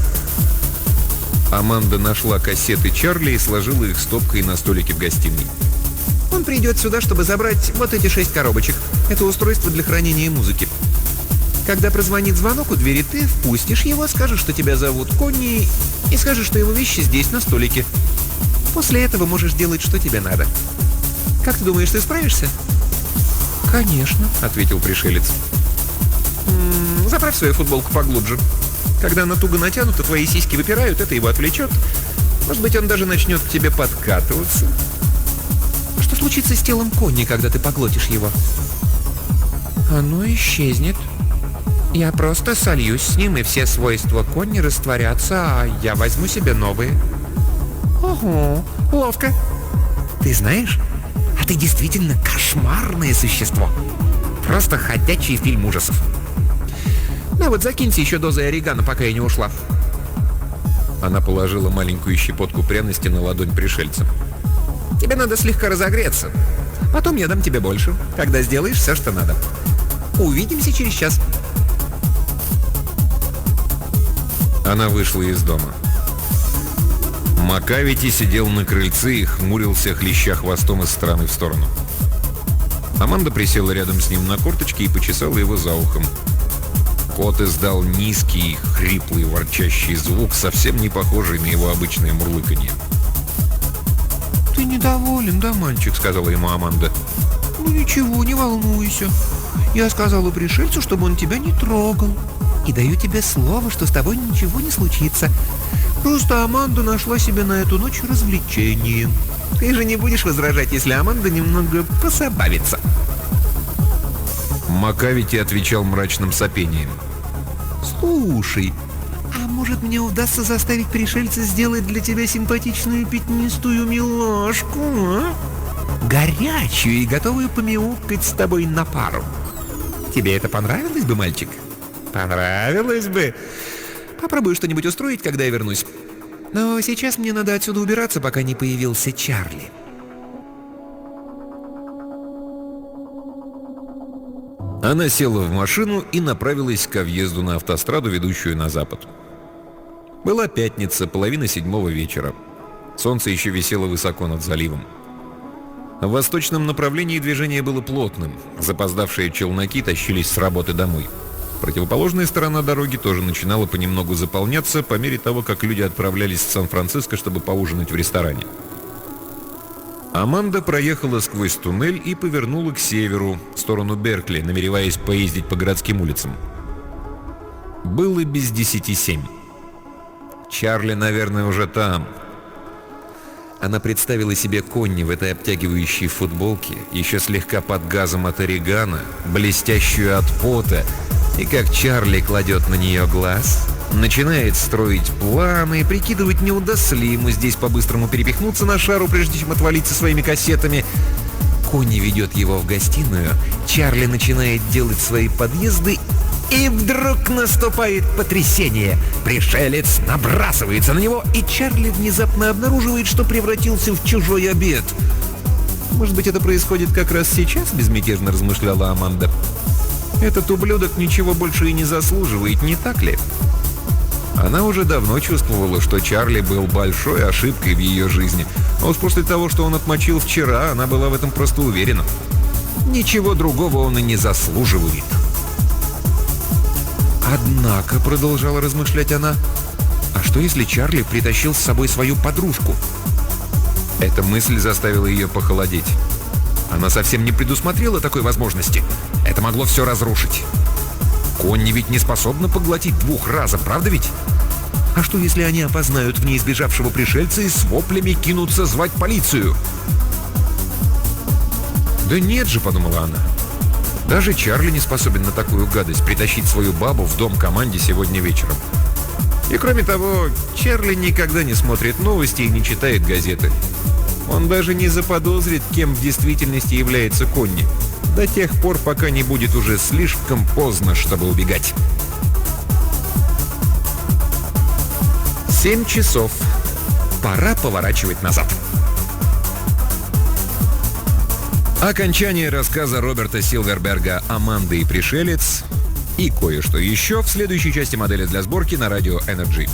Аманда нашла кассеты Чарли и сложила их стопкой на столике в гостиной. «Он придет сюда, чтобы забрать вот эти шесть коробочек. Это устройство для хранения музыки. Когда прозвонит звонок у двери, ты впустишь его, скажешь, что тебя зовут Конни, и скажешь, что его вещи здесь, на столике. После этого можешь делать, что тебе надо. Как ты думаешь, ты справишься?» «Конечно», — ответил пришелец. «М-м, заправь свою футболку поглубже. Когда она туго натянута, твои сиськи выпирают, это его отвлечет. Может быть, он даже начнет к тебе подкатываться. Что случится с телом Конни, когда ты поглотишь его?» «Оно исчезнет. Я просто сольюсь с ним, и все свойства Конни растворятся, а я возьму себе новые». «Ого, ловко. Ты знаешь, а ты действительно кошмарное существо. Просто ходячий фильм ужасов. На вот, закиньте еще дозой орегано, пока я не ушла». Она положила маленькую щепотку пряности на ладонь пришельца. «Тебе надо слегка разогреться. Потом я дам тебе больше, когда сделаешь все, что надо. Увидимся через час». Она вышла из дома. Макавити сидел на крыльце и хмурился, хлеща хвостом из стороны в сторону. Аманда присела рядом с ним на корточки и почесала его за ухом. Кот издал низкий, хриплый, ворчащий звук, совсем не похожий на его обычное мурлыканье. «Ты недоволен, да, мальчик?» — сказала ему Аманда. Ну ничего, не волнуйся. Я сказала пришельцу, чтобы он тебя не трогал. И даю тебе слово, что с тобой ничего не случится. Просто Аманда нашла себе на эту ночь развлечение. Ты же не будешь возражать, если Аманда немного пособавится. Макавити отвечал мрачным сопением. Слушай, а может мне удастся заставить пришельца сделать для тебя симпатичную пятнистую милашку, а? Горячую и готовую помяукать с тобой на пару. Тебе это понравилось бы, мальчик? Понравилось бы. Попробую что-нибудь устроить, когда я вернусь. Но сейчас мне надо отсюда убираться, пока не появился Чарли. Она села в машину и направилась к въезду на автостраду, ведущую на запад. Была пятница, половина седьмого вечера. Солнце еще висело высоко над заливом. В восточном направлении движение было плотным. Запоздавшие челноки тащились с работы домой. Противоположная сторона дороги тоже начинала понемногу заполняться по мере того, как люди отправлялись в Сан-Франциско, чтобы поужинать в ресторане. Аманда проехала сквозь туннель и повернула к северу, в сторону Беркли, намереваясь поездить по городским улицам. Было без десяти семь. Чарли, наверное, уже там. Она представила себе Конни в этой обтягивающей футболке, еще слегка под газом от орегано, блестящую от пота, и как Чарли кладет на нее глаз, начинает строить планы, прикидывать, не удастся ли ему здесь по-быстрому перепихнуться на шару, прежде чем отвалиться своими кассетами. Конни ведет его в гостиную, Чарли начинает делать свои подъезды, и вдруг наступает потрясение. Пришелец набрасывается на него, и Чарли внезапно обнаруживает, что превратился в чужой обед. «Может быть, это происходит как раз сейчас?» — безмятежно размышляла Аманда. «Этот ублюдок ничего больше и не заслуживает, не так ли?» Она уже давно чувствовала, что Чарли был большой ошибкой в ее жизни. А уж после того, что он отмочил вчера, она была в этом просто уверена. Ничего другого он и не заслуживает. «Однако», — продолжала размышлять она, — «а что если Чарли притащил с собой свою подружку?» Эта мысль заставила ее похолодеть. Она совсем не предусмотрела такой возможности. Это могло все разрушить. Конни ведь не способна поглотить двух разом, правда ведь? А что если они опознают в ней сбежавшего пришельца и с воплями кинутся звать полицию? «Да нет же», — подумала она. «Даже Чарли не способен на такую гадость — притащить свою бабу в дом команде сегодня вечером. И кроме того, Чарли никогда не смотрит новости и не читает газеты. Он даже не заподозрит, кем в действительности является Конни, до тех пор, пока не будет уже слишком поздно, чтобы убегать». Семь часов. Пора поворачивать назад. Окончание рассказа Роберта Силверберга «Аманда и пришелец» и кое-что еще в следующей части «Модели для сборки» на радио Energy.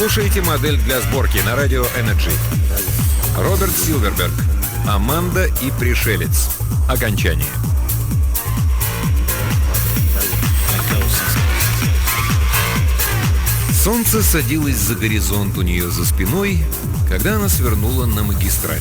слушаете «Модель для сборки» на радио Energy. Роберт Силверберг. Аманда и пришелец. Окончание. Солнце садилось за горизонт у нее за спиной, когда она свернула на магистраль.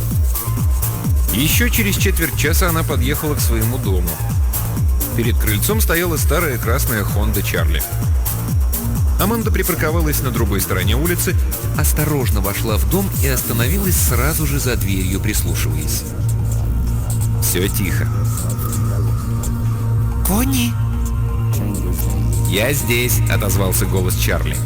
Еще через четверть часа она подъехала к своему дому. Перед крыльцом стояла старая красная Honda Чарли. Аманда припарковалась на другой стороне улицы, осторожно вошла в дом и остановилась сразу же за дверью, прислушиваясь. Все тихо. «Конни!» «Я здесь», — отозвался голос Чарли.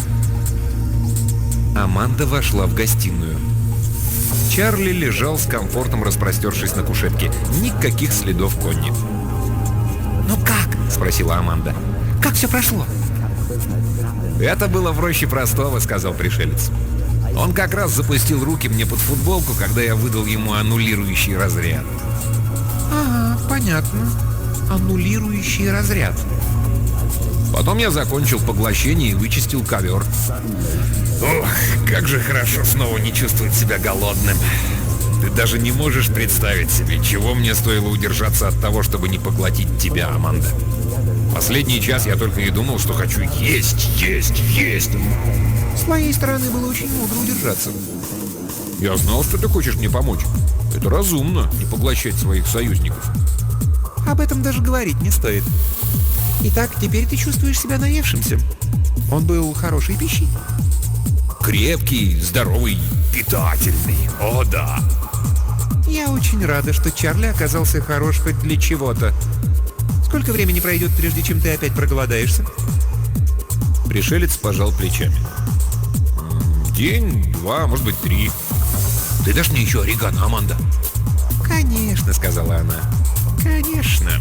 Аманда вошла в гостиную. Чарли лежал с комфортом, распростершись на кушетке. Никаких следов Конни. «Ну как?» — спросила Аманда. «Как все прошло?» «Это было проще простого», — сказал пришелец. «Он как раз запустил руки мне под футболку, когда я выдал ему аннулирующий разряд». «Ага, понятно. Аннулирующий разряд». Потом я закончил поглощение и вычистил ковер. Ох, как же хорошо снова не чувствовать себя голодным. Ты даже не можешь представить себе, чего мне стоило удержаться от того, чтобы не поглотить тебя, Аманда. Последний час я только и думал, что хочу есть, есть, есть. С моей стороны было очень мудро удержаться. Я знал, что ты хочешь мне помочь. Это разумно, не поглощать своих союзников. Об этом даже говорить не стоит. Итак, теперь ты чувствуешь себя наевшимся. Он был хорошей пищей? Крепкий, здоровый, питательный. О, да. Я очень рада, что Чарли оказался хорош хоть для чего-то. Сколько времени пройдет, прежде чем ты опять проголодаешься? Пришелец пожал плечами. День, два, может быть, три. Ты дашь мне еще орегано, Аманда? Конечно, сказала она. Конечно.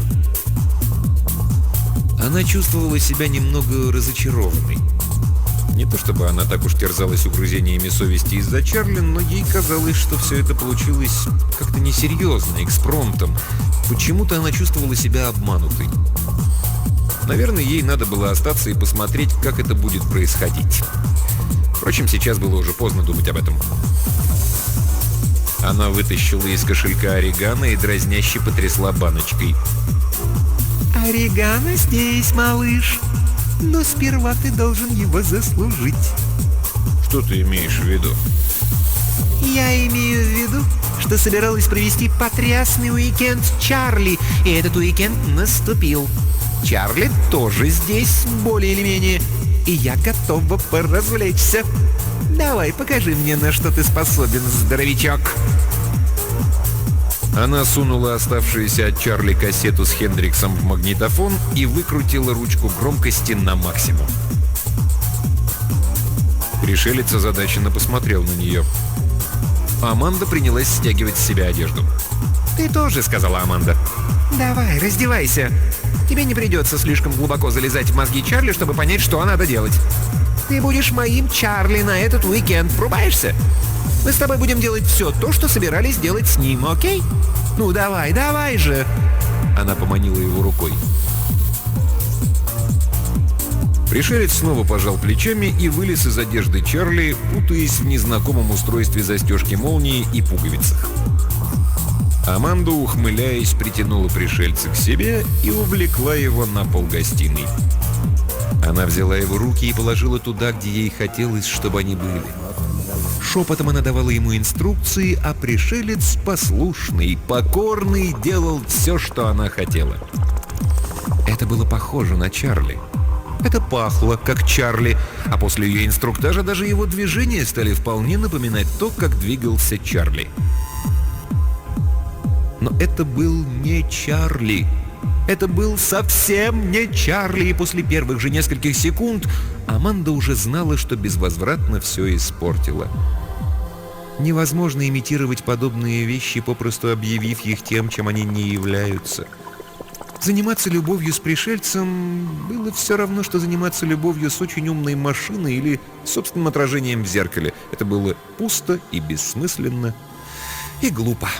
Она чувствовала себя немного разочарованной. Не то чтобы она так уж терзалась угрызениями совести из-за Чарли, но ей казалось, что все это получилось как-то несерьезно, экспромтом. Почему-то она чувствовала себя обманутой. Наверное, ей надо было остаться и посмотреть, как это будет происходить. Впрочем, сейчас было уже поздно думать об этом. Она вытащила из кошелька орегано и дразняще потрясла баночкой. «Орегано здесь, малыш. Но сперва ты должен его заслужить». Что ты имеешь в виду? Я имею в виду, что собиралась провести потрясный уикенд с Чарли, и этот уикенд наступил. Чарли тоже здесь, более или менее, и я готова поразвлечься. Давай, покажи мне, на что ты способен, здоровячок. Она сунула оставшуюся от Чарли кассету с Хендриксом в магнитофон и выкрутила ручку громкости на максимум. Пришелец озадаченно посмотрел на нее. Аманда принялась стягивать с себя одежду. «Ты тоже», — сказала Аманда. «Давай, раздевайся. Тебе не придется слишком глубоко залезать в мозги Чарли, чтобы понять, что надо делать. Ты будешь моим Чарли на этот уикенд. Врубаешься? Мы с тобой будем делать все то, что собирались делать с ним, окей? Ну давай, давай же!» Она поманила его рукой. Пришелец снова пожал плечами и вылез из одежды Чарли, путаясь в незнакомом устройстве застежки молнии и пуговицах. Аманда, ухмыляясь, притянула пришельца к себе и увлекла его на пол гостиной. Она взяла его руки и положила туда, где ей хотелось, чтобы они были. Шепотом она давала ему инструкции, а пришелец, послушный, покорный, делал все, что она хотела. Это было похоже на Чарли. Это пахло, как Чарли, а после ее инструктажа даже его движения стали вполне напоминать то, как двигался Чарли. Но это был не Чарли. Это был совсем не Чарли, и после первых же нескольких секунд Аманда уже знала, что безвозвратно все испортила. Невозможно имитировать подобные вещи, попросту объявив их тем, чем они не являются. Заниматься любовью с пришельцем было все равно, что заниматься любовью с очень умной машиной или собственным отражением в зеркале. Это было пусто и бессмысленно, и глупо.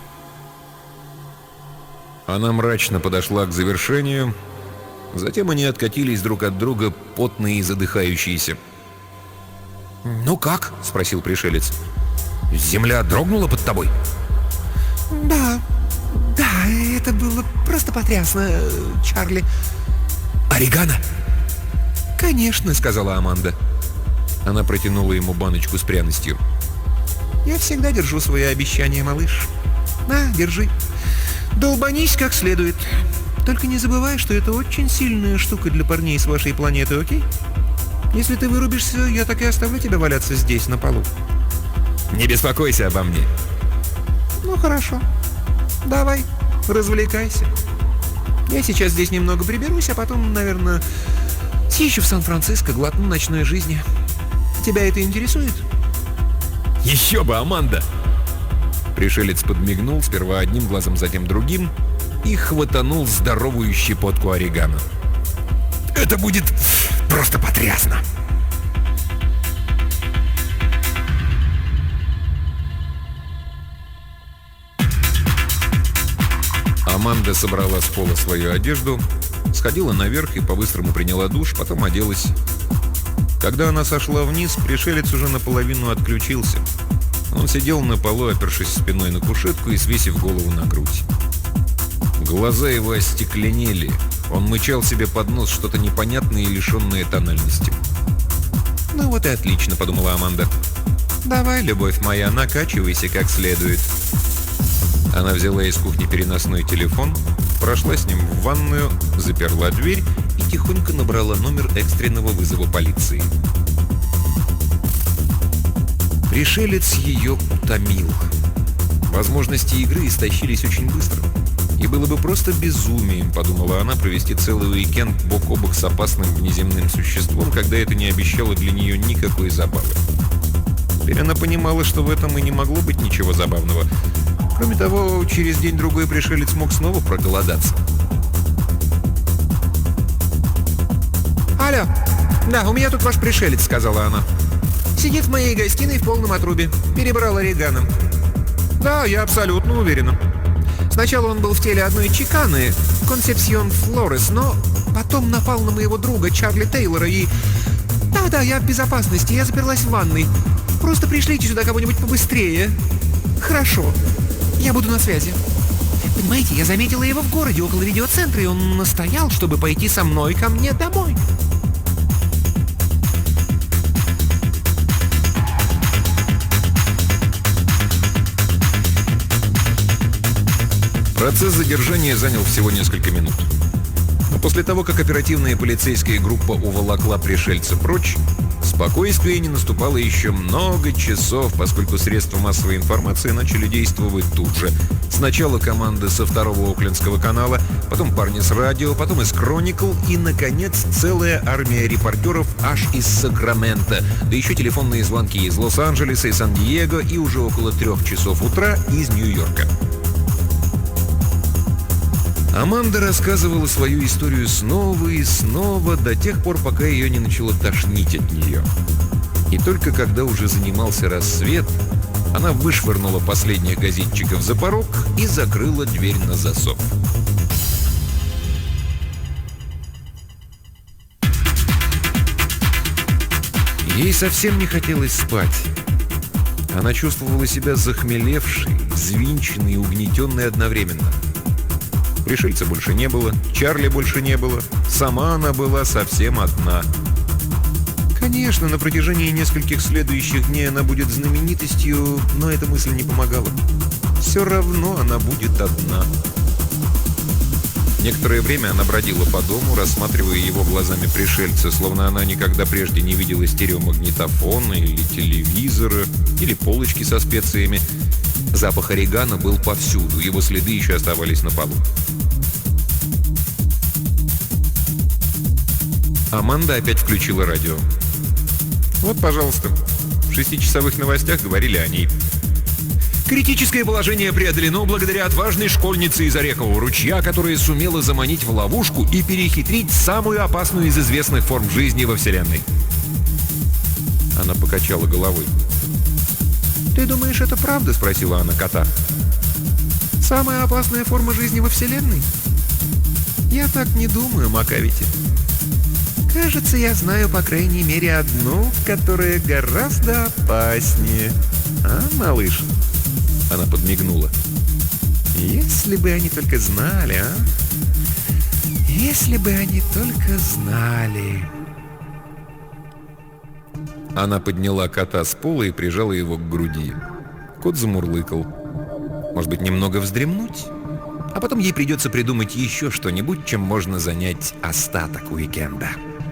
Она мрачно подошла к завершению. Затем они откатились друг от друга, потные и задыхающиеся. «Ну как?» — спросил пришелец. «Земля дрогнула под тобой?» «Да, да, это было просто потрясно, Чарли». «Орегано?» «Конечно», — сказала Аманда. Она протянула ему баночку с пряностью. «Я всегда держу свои обещания, малыш. На, держи. Долбанись как следует. Только не забывай, что это очень сильная штука для парней с вашей планеты, окей? Если ты вырубишься, я так и оставлю тебя валяться здесь, на полу». «Не беспокойся обо мне». «Ну, хорошо. Давай, развлекайся. Я сейчас здесь немного приберусь, а потом, наверное, съезжу в Сан-Франциско, глотну ночной жизни. Тебя это интересует?» «Еще бы, Аманда!» Пришелец подмигнул сперва одним глазом, затем другим и хватанул здоровую щепотку орегано. «Это будет просто потрясно!» Аманда собрала с пола свою одежду, сходила наверх и по-быстрому приняла душ, потом оделась. Когда она сошла вниз, пришелец уже наполовину отключился. Он сидел на полу, опершись спиной на кушетку и свесив голову на грудь. Глаза его остекленели. Он мычал себе под нос что-то непонятное и лишенное тональности. «Ну вот и отлично», — подумала Аманда. «Давай, любовь моя, накачивайся как следует». Она взяла из кухни переносной телефон, прошла с ним в ванную, заперла дверь и тихонько набрала номер экстренного вызова полиции. Пришелец ее утомил. Возможности игры истощились очень быстро. И было бы просто безумием, подумала она, провести целый уикенд бок о бок с опасным внеземным существом, когда это не обещало для нее никакой забавы. Теперь она понимала, что в этом и не могло быть ничего забавного. Кроме того, через день-другой пришелец мог снова проголодаться. «Алло, да, у меня тут ваш пришелец», — сказала она. «Сидит в моей гостиной в полном отрубе. Перебрал орегано». «Да, я абсолютно уверена. Сначала он был в теле одной чиканы, Консепсьон Флорес, но потом напал на моего друга Чарли Тейлора и... Да-да, я в безопасности, я заперлась в ванной. Просто пришлите сюда кого-нибудь побыстрее». «Хорошо, я буду на связи». Понимаете, я заметила его в городе около видеоцентра, и он настоял, чтобы пойти со мной ко мне домой. Процесс задержания занял всего несколько минут. Но после того, как оперативная полицейская группа уволокла пришельца прочь, спокойствие не наступало еще много часов, поскольку средства массовой информации начали действовать тут же. Сначала команда со второго Оклендского канала, потом парни с радио, потом из Chronicle и, наконец, целая армия репортеров аж из Сакрамента, да еще телефонные звонки из Лос-Анджелеса и Сан-Диего и уже около трех часов утра из Нью-Йорка. Аманда рассказывала свою историю снова и снова до тех пор, пока ее не начало тошнить от нее. И только когда уже занимался рассвет, она вышвырнула последних газетчиков за порог и закрыла дверь на засов. Ей совсем не хотелось спать. Она чувствовала себя захмелевшей, взвинченной и угнетенной одновременно. Пришельца больше не было, Чарли больше не было, сама она была совсем одна. Конечно, на протяжении нескольких следующих дней она будет знаменитостью, но эта мысль не помогала. Все равно она будет одна. Некоторое время она бродила по дому, рассматривая его глазами пришельца, словно она никогда прежде не видела стереомагнитофона или телевизора, или полочки со специями. Запах орегано был повсюду, его следы еще оставались на полу. Аманда опять включила радио. Вот, пожалуйста, в шестичасовых новостях говорили о ней. Критическое положение преодолено благодаря отважной школьнице из Орехового ручья, которая сумела заманить в ловушку и перехитрить самую опасную из известных форм жизни во Вселенной. Она покачала головой. «Ты думаешь, это правда?» — спросила она кота. «Самая опасная форма жизни во Вселенной?» «Я так не думаю, Макавити. Кажется, я знаю по крайней мере одну, которая гораздо опаснее. А, малыш?» Она подмигнула. «Если бы они только знали, а? Если бы они только знали...» Она подняла кота с пола и прижала его к груди. Кот замурлыкал. Может быть, немного вздремнуть? А потом ей придется придумать еще что-нибудь, чем можно занять остаток уикенда.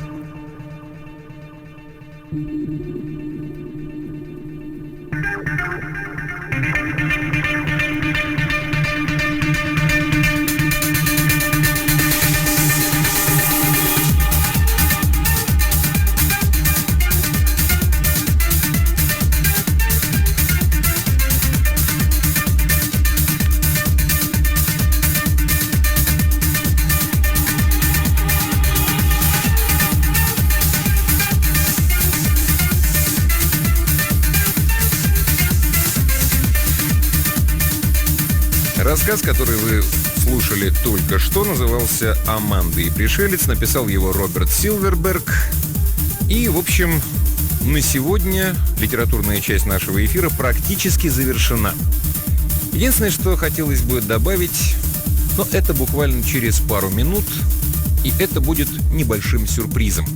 Рассказ, который вы слушали только что, назывался «Аманда и пришелец». Написал его Роберт Силверберг. И, в общем, на сегодня литературная часть нашего эфира практически завершена. Единственное, что хотелось бы добавить, но это буквально через пару минут, и это будет небольшим сюрпризом.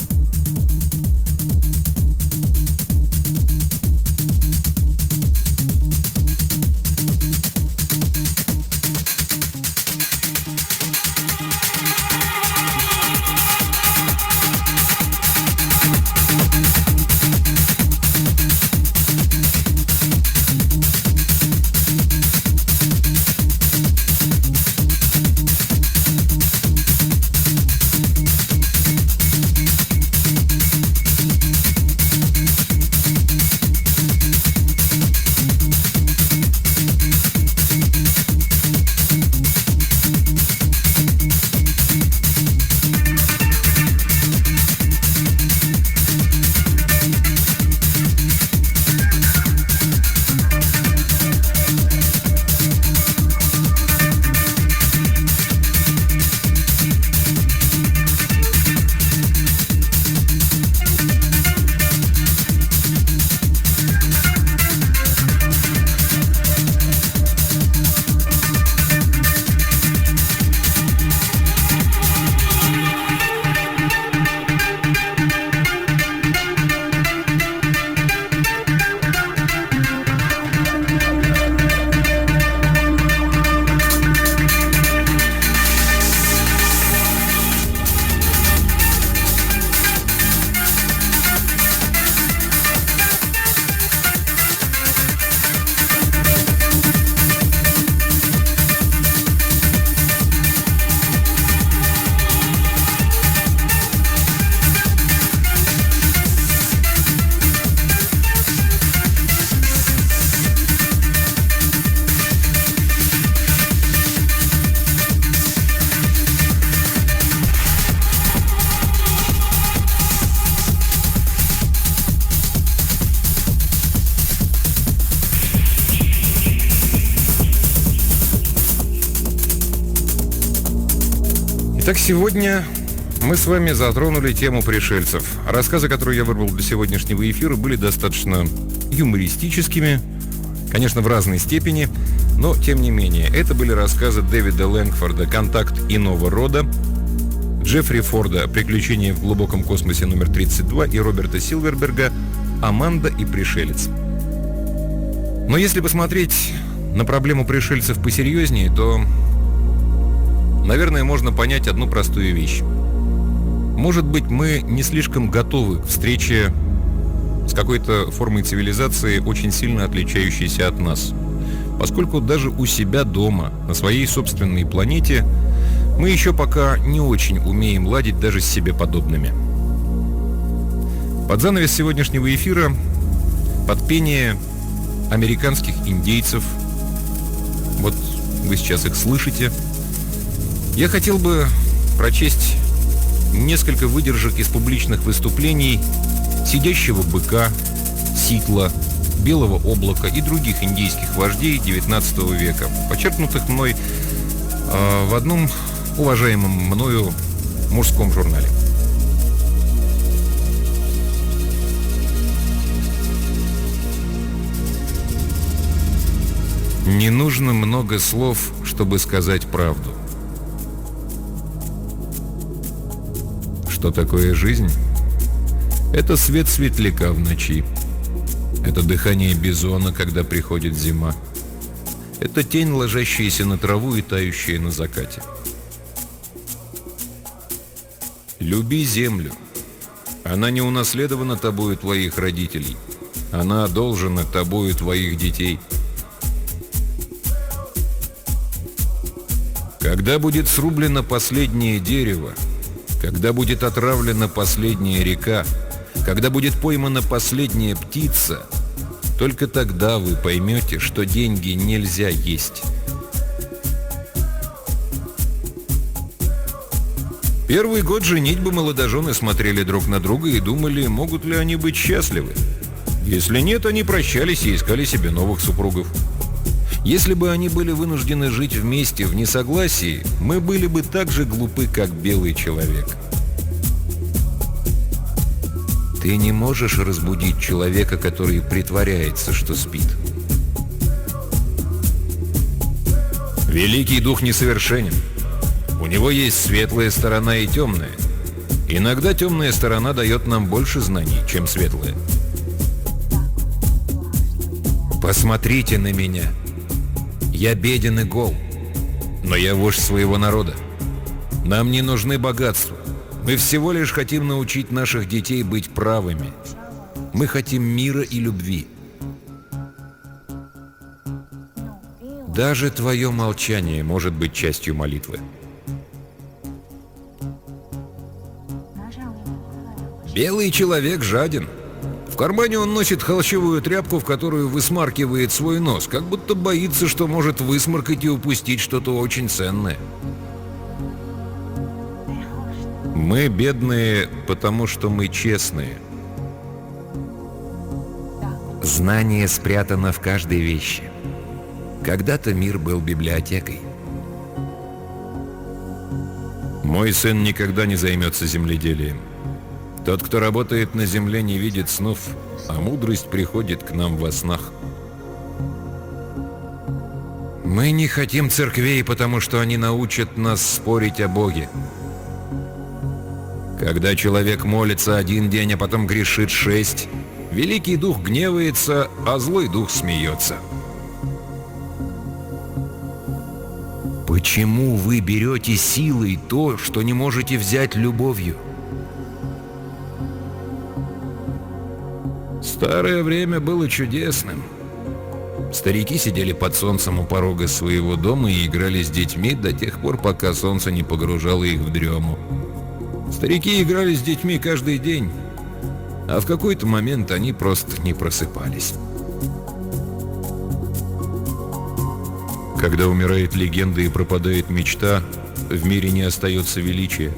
Итак, сегодня мы с вами затронули тему пришельцев. Рассказы, которые я выбрал для сегодняшнего эфира, были достаточно юмористическими, конечно, в разной степени, но тем не менее. Это были рассказы Дэвида Лэнгфорда «Контакт иного рода», Джеффри Форда «Приключения в глубоком космосе номер тридцать два» и Роберта Силверберга «Аманда и пришелец». Но если посмотреть на проблему пришельцев посерьезнее, то, наверное, можно понять одну простую вещь. Может быть, мы не слишком готовы к встрече с какой-то формой цивилизации, очень сильно отличающейся от нас. Поскольку даже у себя дома, на своей собственной планете, мы еще пока не очень умеем ладить даже с себе подобными. Под занавес сегодняшнего эфира, под пение американских индейцев, вот вы сейчас их слышите, я хотел бы прочесть несколько выдержек из публичных выступлений «Сидящего быка», «Ситла», «Белого облака» и других индейских вождей девятнадцатого века, почерпнутых мной э, в одном уважаемом мною мужском журнале. Не нужно много слов, чтобы сказать правду. Что такое жизнь? Это свет светляка в ночи. Это дыхание бизона, когда приходит зима. Это тень, ложащаяся на траву и тающая на закате. Люби землю. Она не унаследована тобою твоих родителей. Она одолжена тобою твоих детей. Когда будет срублено последнее дерево, когда будет отравлена последняя река, когда будет поймана последняя птица, только тогда вы поймете, что деньги нельзя есть. Первый год женитьбы молодожены смотрели друг на друга и думали, могут ли они быть счастливы. Если нет, они прощались и искали себе новых супругов. Если бы они были вынуждены жить вместе в несогласии, мы были бы так же глупы, как белый человек. Ты не можешь разбудить человека, который притворяется, что спит. Великий дух несовершенен. У него есть светлая сторона и темная. Иногда темная сторона дает нам больше знаний, чем светлая. Посмотрите на меня. Я беден и гол, но я вождь своего народа. Нам не нужны богатства. Мы всего лишь хотим научить наших детей быть правыми. Мы хотим мира и любви. Даже твое молчание может быть частью молитвы. Белый человек жаден. В кармане он носит холщовую тряпку, в которую высмаркивает свой нос, как будто боится, что может высморкать и упустить что-то очень ценное. Мы бедные, потому что мы честные. Знание спрятано в каждой вещи. Когда-то мир был библиотекой. Мой сын никогда не займется земледелием. Тот, кто работает на земле, не видит снов, а мудрость приходит к нам во снах. Мы не хотим церквей, потому что они научат нас спорить о Боге. Когда человек молится один день, а потом грешит шесть, Великий Дух гневается, а злой Дух смеется. Почему вы берете силой то, что не можете взять любовью? Старое время было чудесным. Старики сидели под солнцем у порога своего дома и играли с детьми до тех пор, пока солнце не погружало их в дрему. Старики играли с детьми каждый день, а в какой-то момент они просто не просыпались. Когда умирает легенда и пропадает мечта, в мире не остается величия.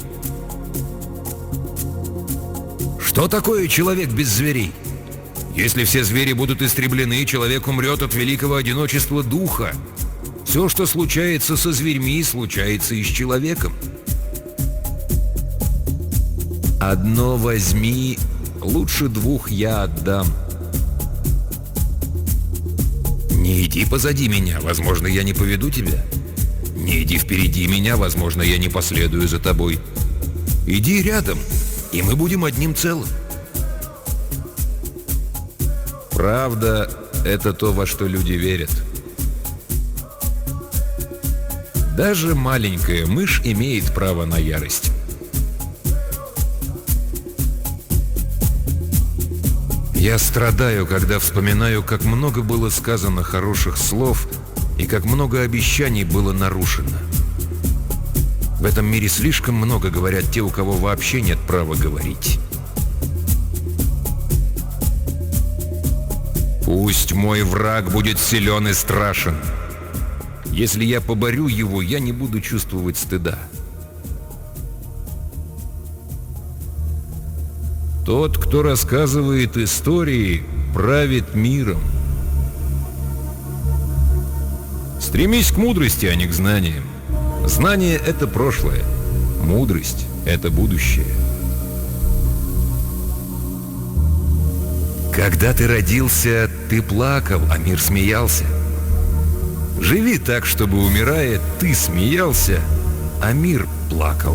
Что такое человек без зверей? Если все звери будут истреблены, человек умрет от великого одиночества духа. Все, что случается со зверьми, случается и с человеком. Одно возьми, лучше двух я отдам. Не иди позади меня, возможно, я не поведу тебя. Не иди впереди меня, возможно, я не последую за тобой. Иди рядом, и мы будем одним целым. Правда – это то, во что люди верят. Даже маленькая мышь имеет право на ярость. Я страдаю, когда вспоминаю, как много было сказано хороших слов и как много обещаний было нарушено. В этом мире слишком много говорят те, у кого вообще нет права говорить. Пусть мой враг будет силен и страшен. Если я поборю его, я не буду чувствовать стыда. Тот, кто рассказывает истории, правит миром. Стремись к мудрости, а не к знаниям. Знание – это прошлое. Мудрость – это будущее. Когда ты родился, ты плакал, а мир смеялся. Живи так, чтобы, умирая, ты смеялся, а мир плакал.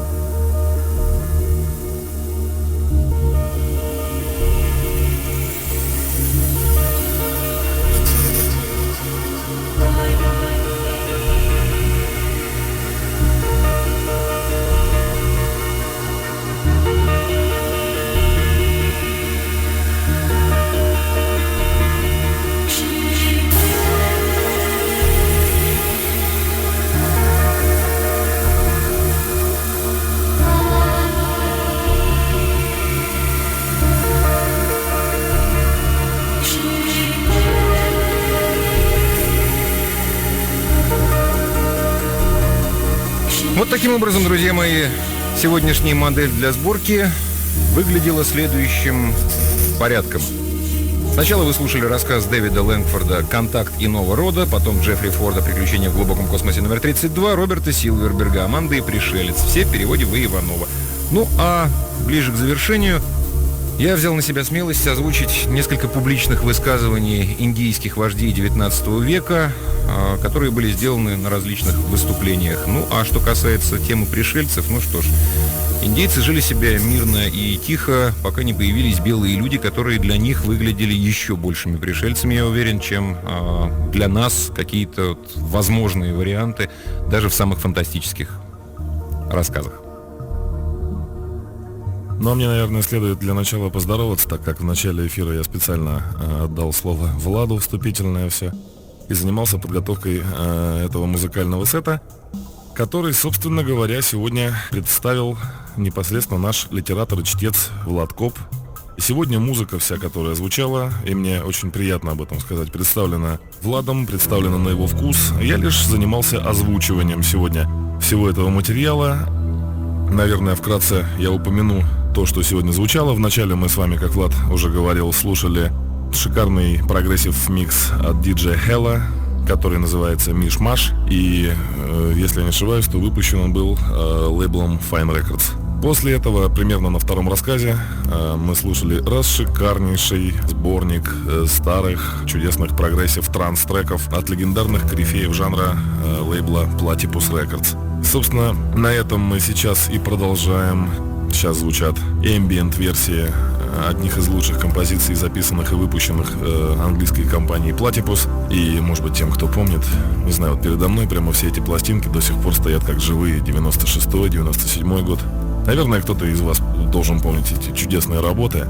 Вот таким образом, друзья мои, сегодняшняя модель для сборки выглядела следующим порядком. Сначала вы слушали рассказ Дэвида Лэнгфорда «Контакт иного рода», потом Джеффри Форда «Приключения в глубоком космосе номер тридцать два», Роберта Силверберга «Аманда и пришелец». Все в переводе В. Иванова. Ну а ближе к завершению я взял на себя смелость озвучить несколько публичных высказываний индийских вождей девятнадцатого века, которые были сделаны на различных выступлениях. Ну, а что касается темы пришельцев, ну что ж, индейцы жили себе мирно и тихо, пока не появились белые люди, которые для них выглядели еще большими пришельцами, я уверен, чем э, для нас какие-то вот возможные варианты, даже в самых фантастических рассказах. Ну, а мне, наверное, следует для начала поздороваться, так как в начале эфира я специально э, отдал слово Владу, вступительное все, и занимался подготовкой э, этого музыкального сета, который, собственно говоря, сегодня представил непосредственно наш литератор и чтец Влад Коп. И сегодня музыка вся, которая звучала, и мне очень приятно об этом сказать, представлена Владом, представлена на его вкус. Я лишь занимался озвучиванием сегодня всего этого материала. Наверное, вкратце я упомяну то, что сегодня звучало. Вначале мы с вами, как Влад уже говорил, слушали шикарный прогрессив микс от диджея Hella, который называется Миш-Маш. И, э, если я не ошибаюсь, то выпущен он был э, лейблом Fine Records. После этого, примерно на втором рассказе, э, мы слушали расшикарнейший сборник э, старых чудесных прогрессив транс-треков от легендарных корифеев жанра э, лейбла Platypus Records. И, собственно, на этом мы сейчас и продолжаем. Сейчас звучат эмбиент-версии одних из лучших композиций, записанных и выпущенных э, английской компанией Platypus. И, может быть, тем, кто помнит, не знаю, вот передо мной прямо все эти пластинки до сих пор стоят как живые. девяносто шестой, девяносто седьмой год. Наверное, кто-то из вас должен помнить эти чудесные работы.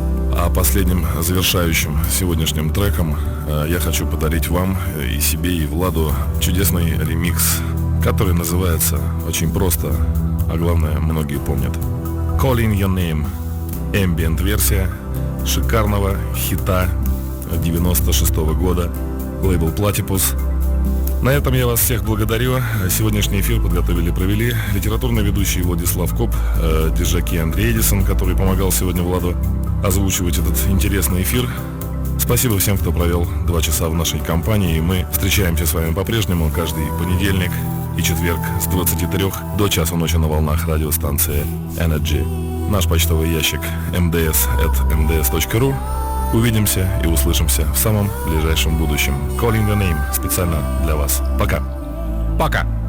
А последним завершающим сегодняшним треком э, я хочу подарить вам и себе, и Владу чудесный ремикс, который называется очень просто, а главное, многие помнят. Calling Your Name. Эмбиент-версия шикарного хита девяносто шестого года, лейбл Platypus. На этом я вас всех благодарю. Сегодняшний эфир подготовили и провели литературный ведущий Владислав Коп, э, диджей Андрей Эдисон, который помогал сегодня Владу озвучивать этот интересный эфир. Спасибо всем, кто провел два часа в нашей компании. Мы встречаемся с вами по-прежнему каждый понедельник и четверг с двадцати трёх до часу ночи на волнах радиостанции Energy. Наш почтовый ящик эм дэ эс эт эм дэ эс точка ру. Увидимся и услышимся в самом ближайшем будущем. Calling the Name специально для вас. Пока. Пока.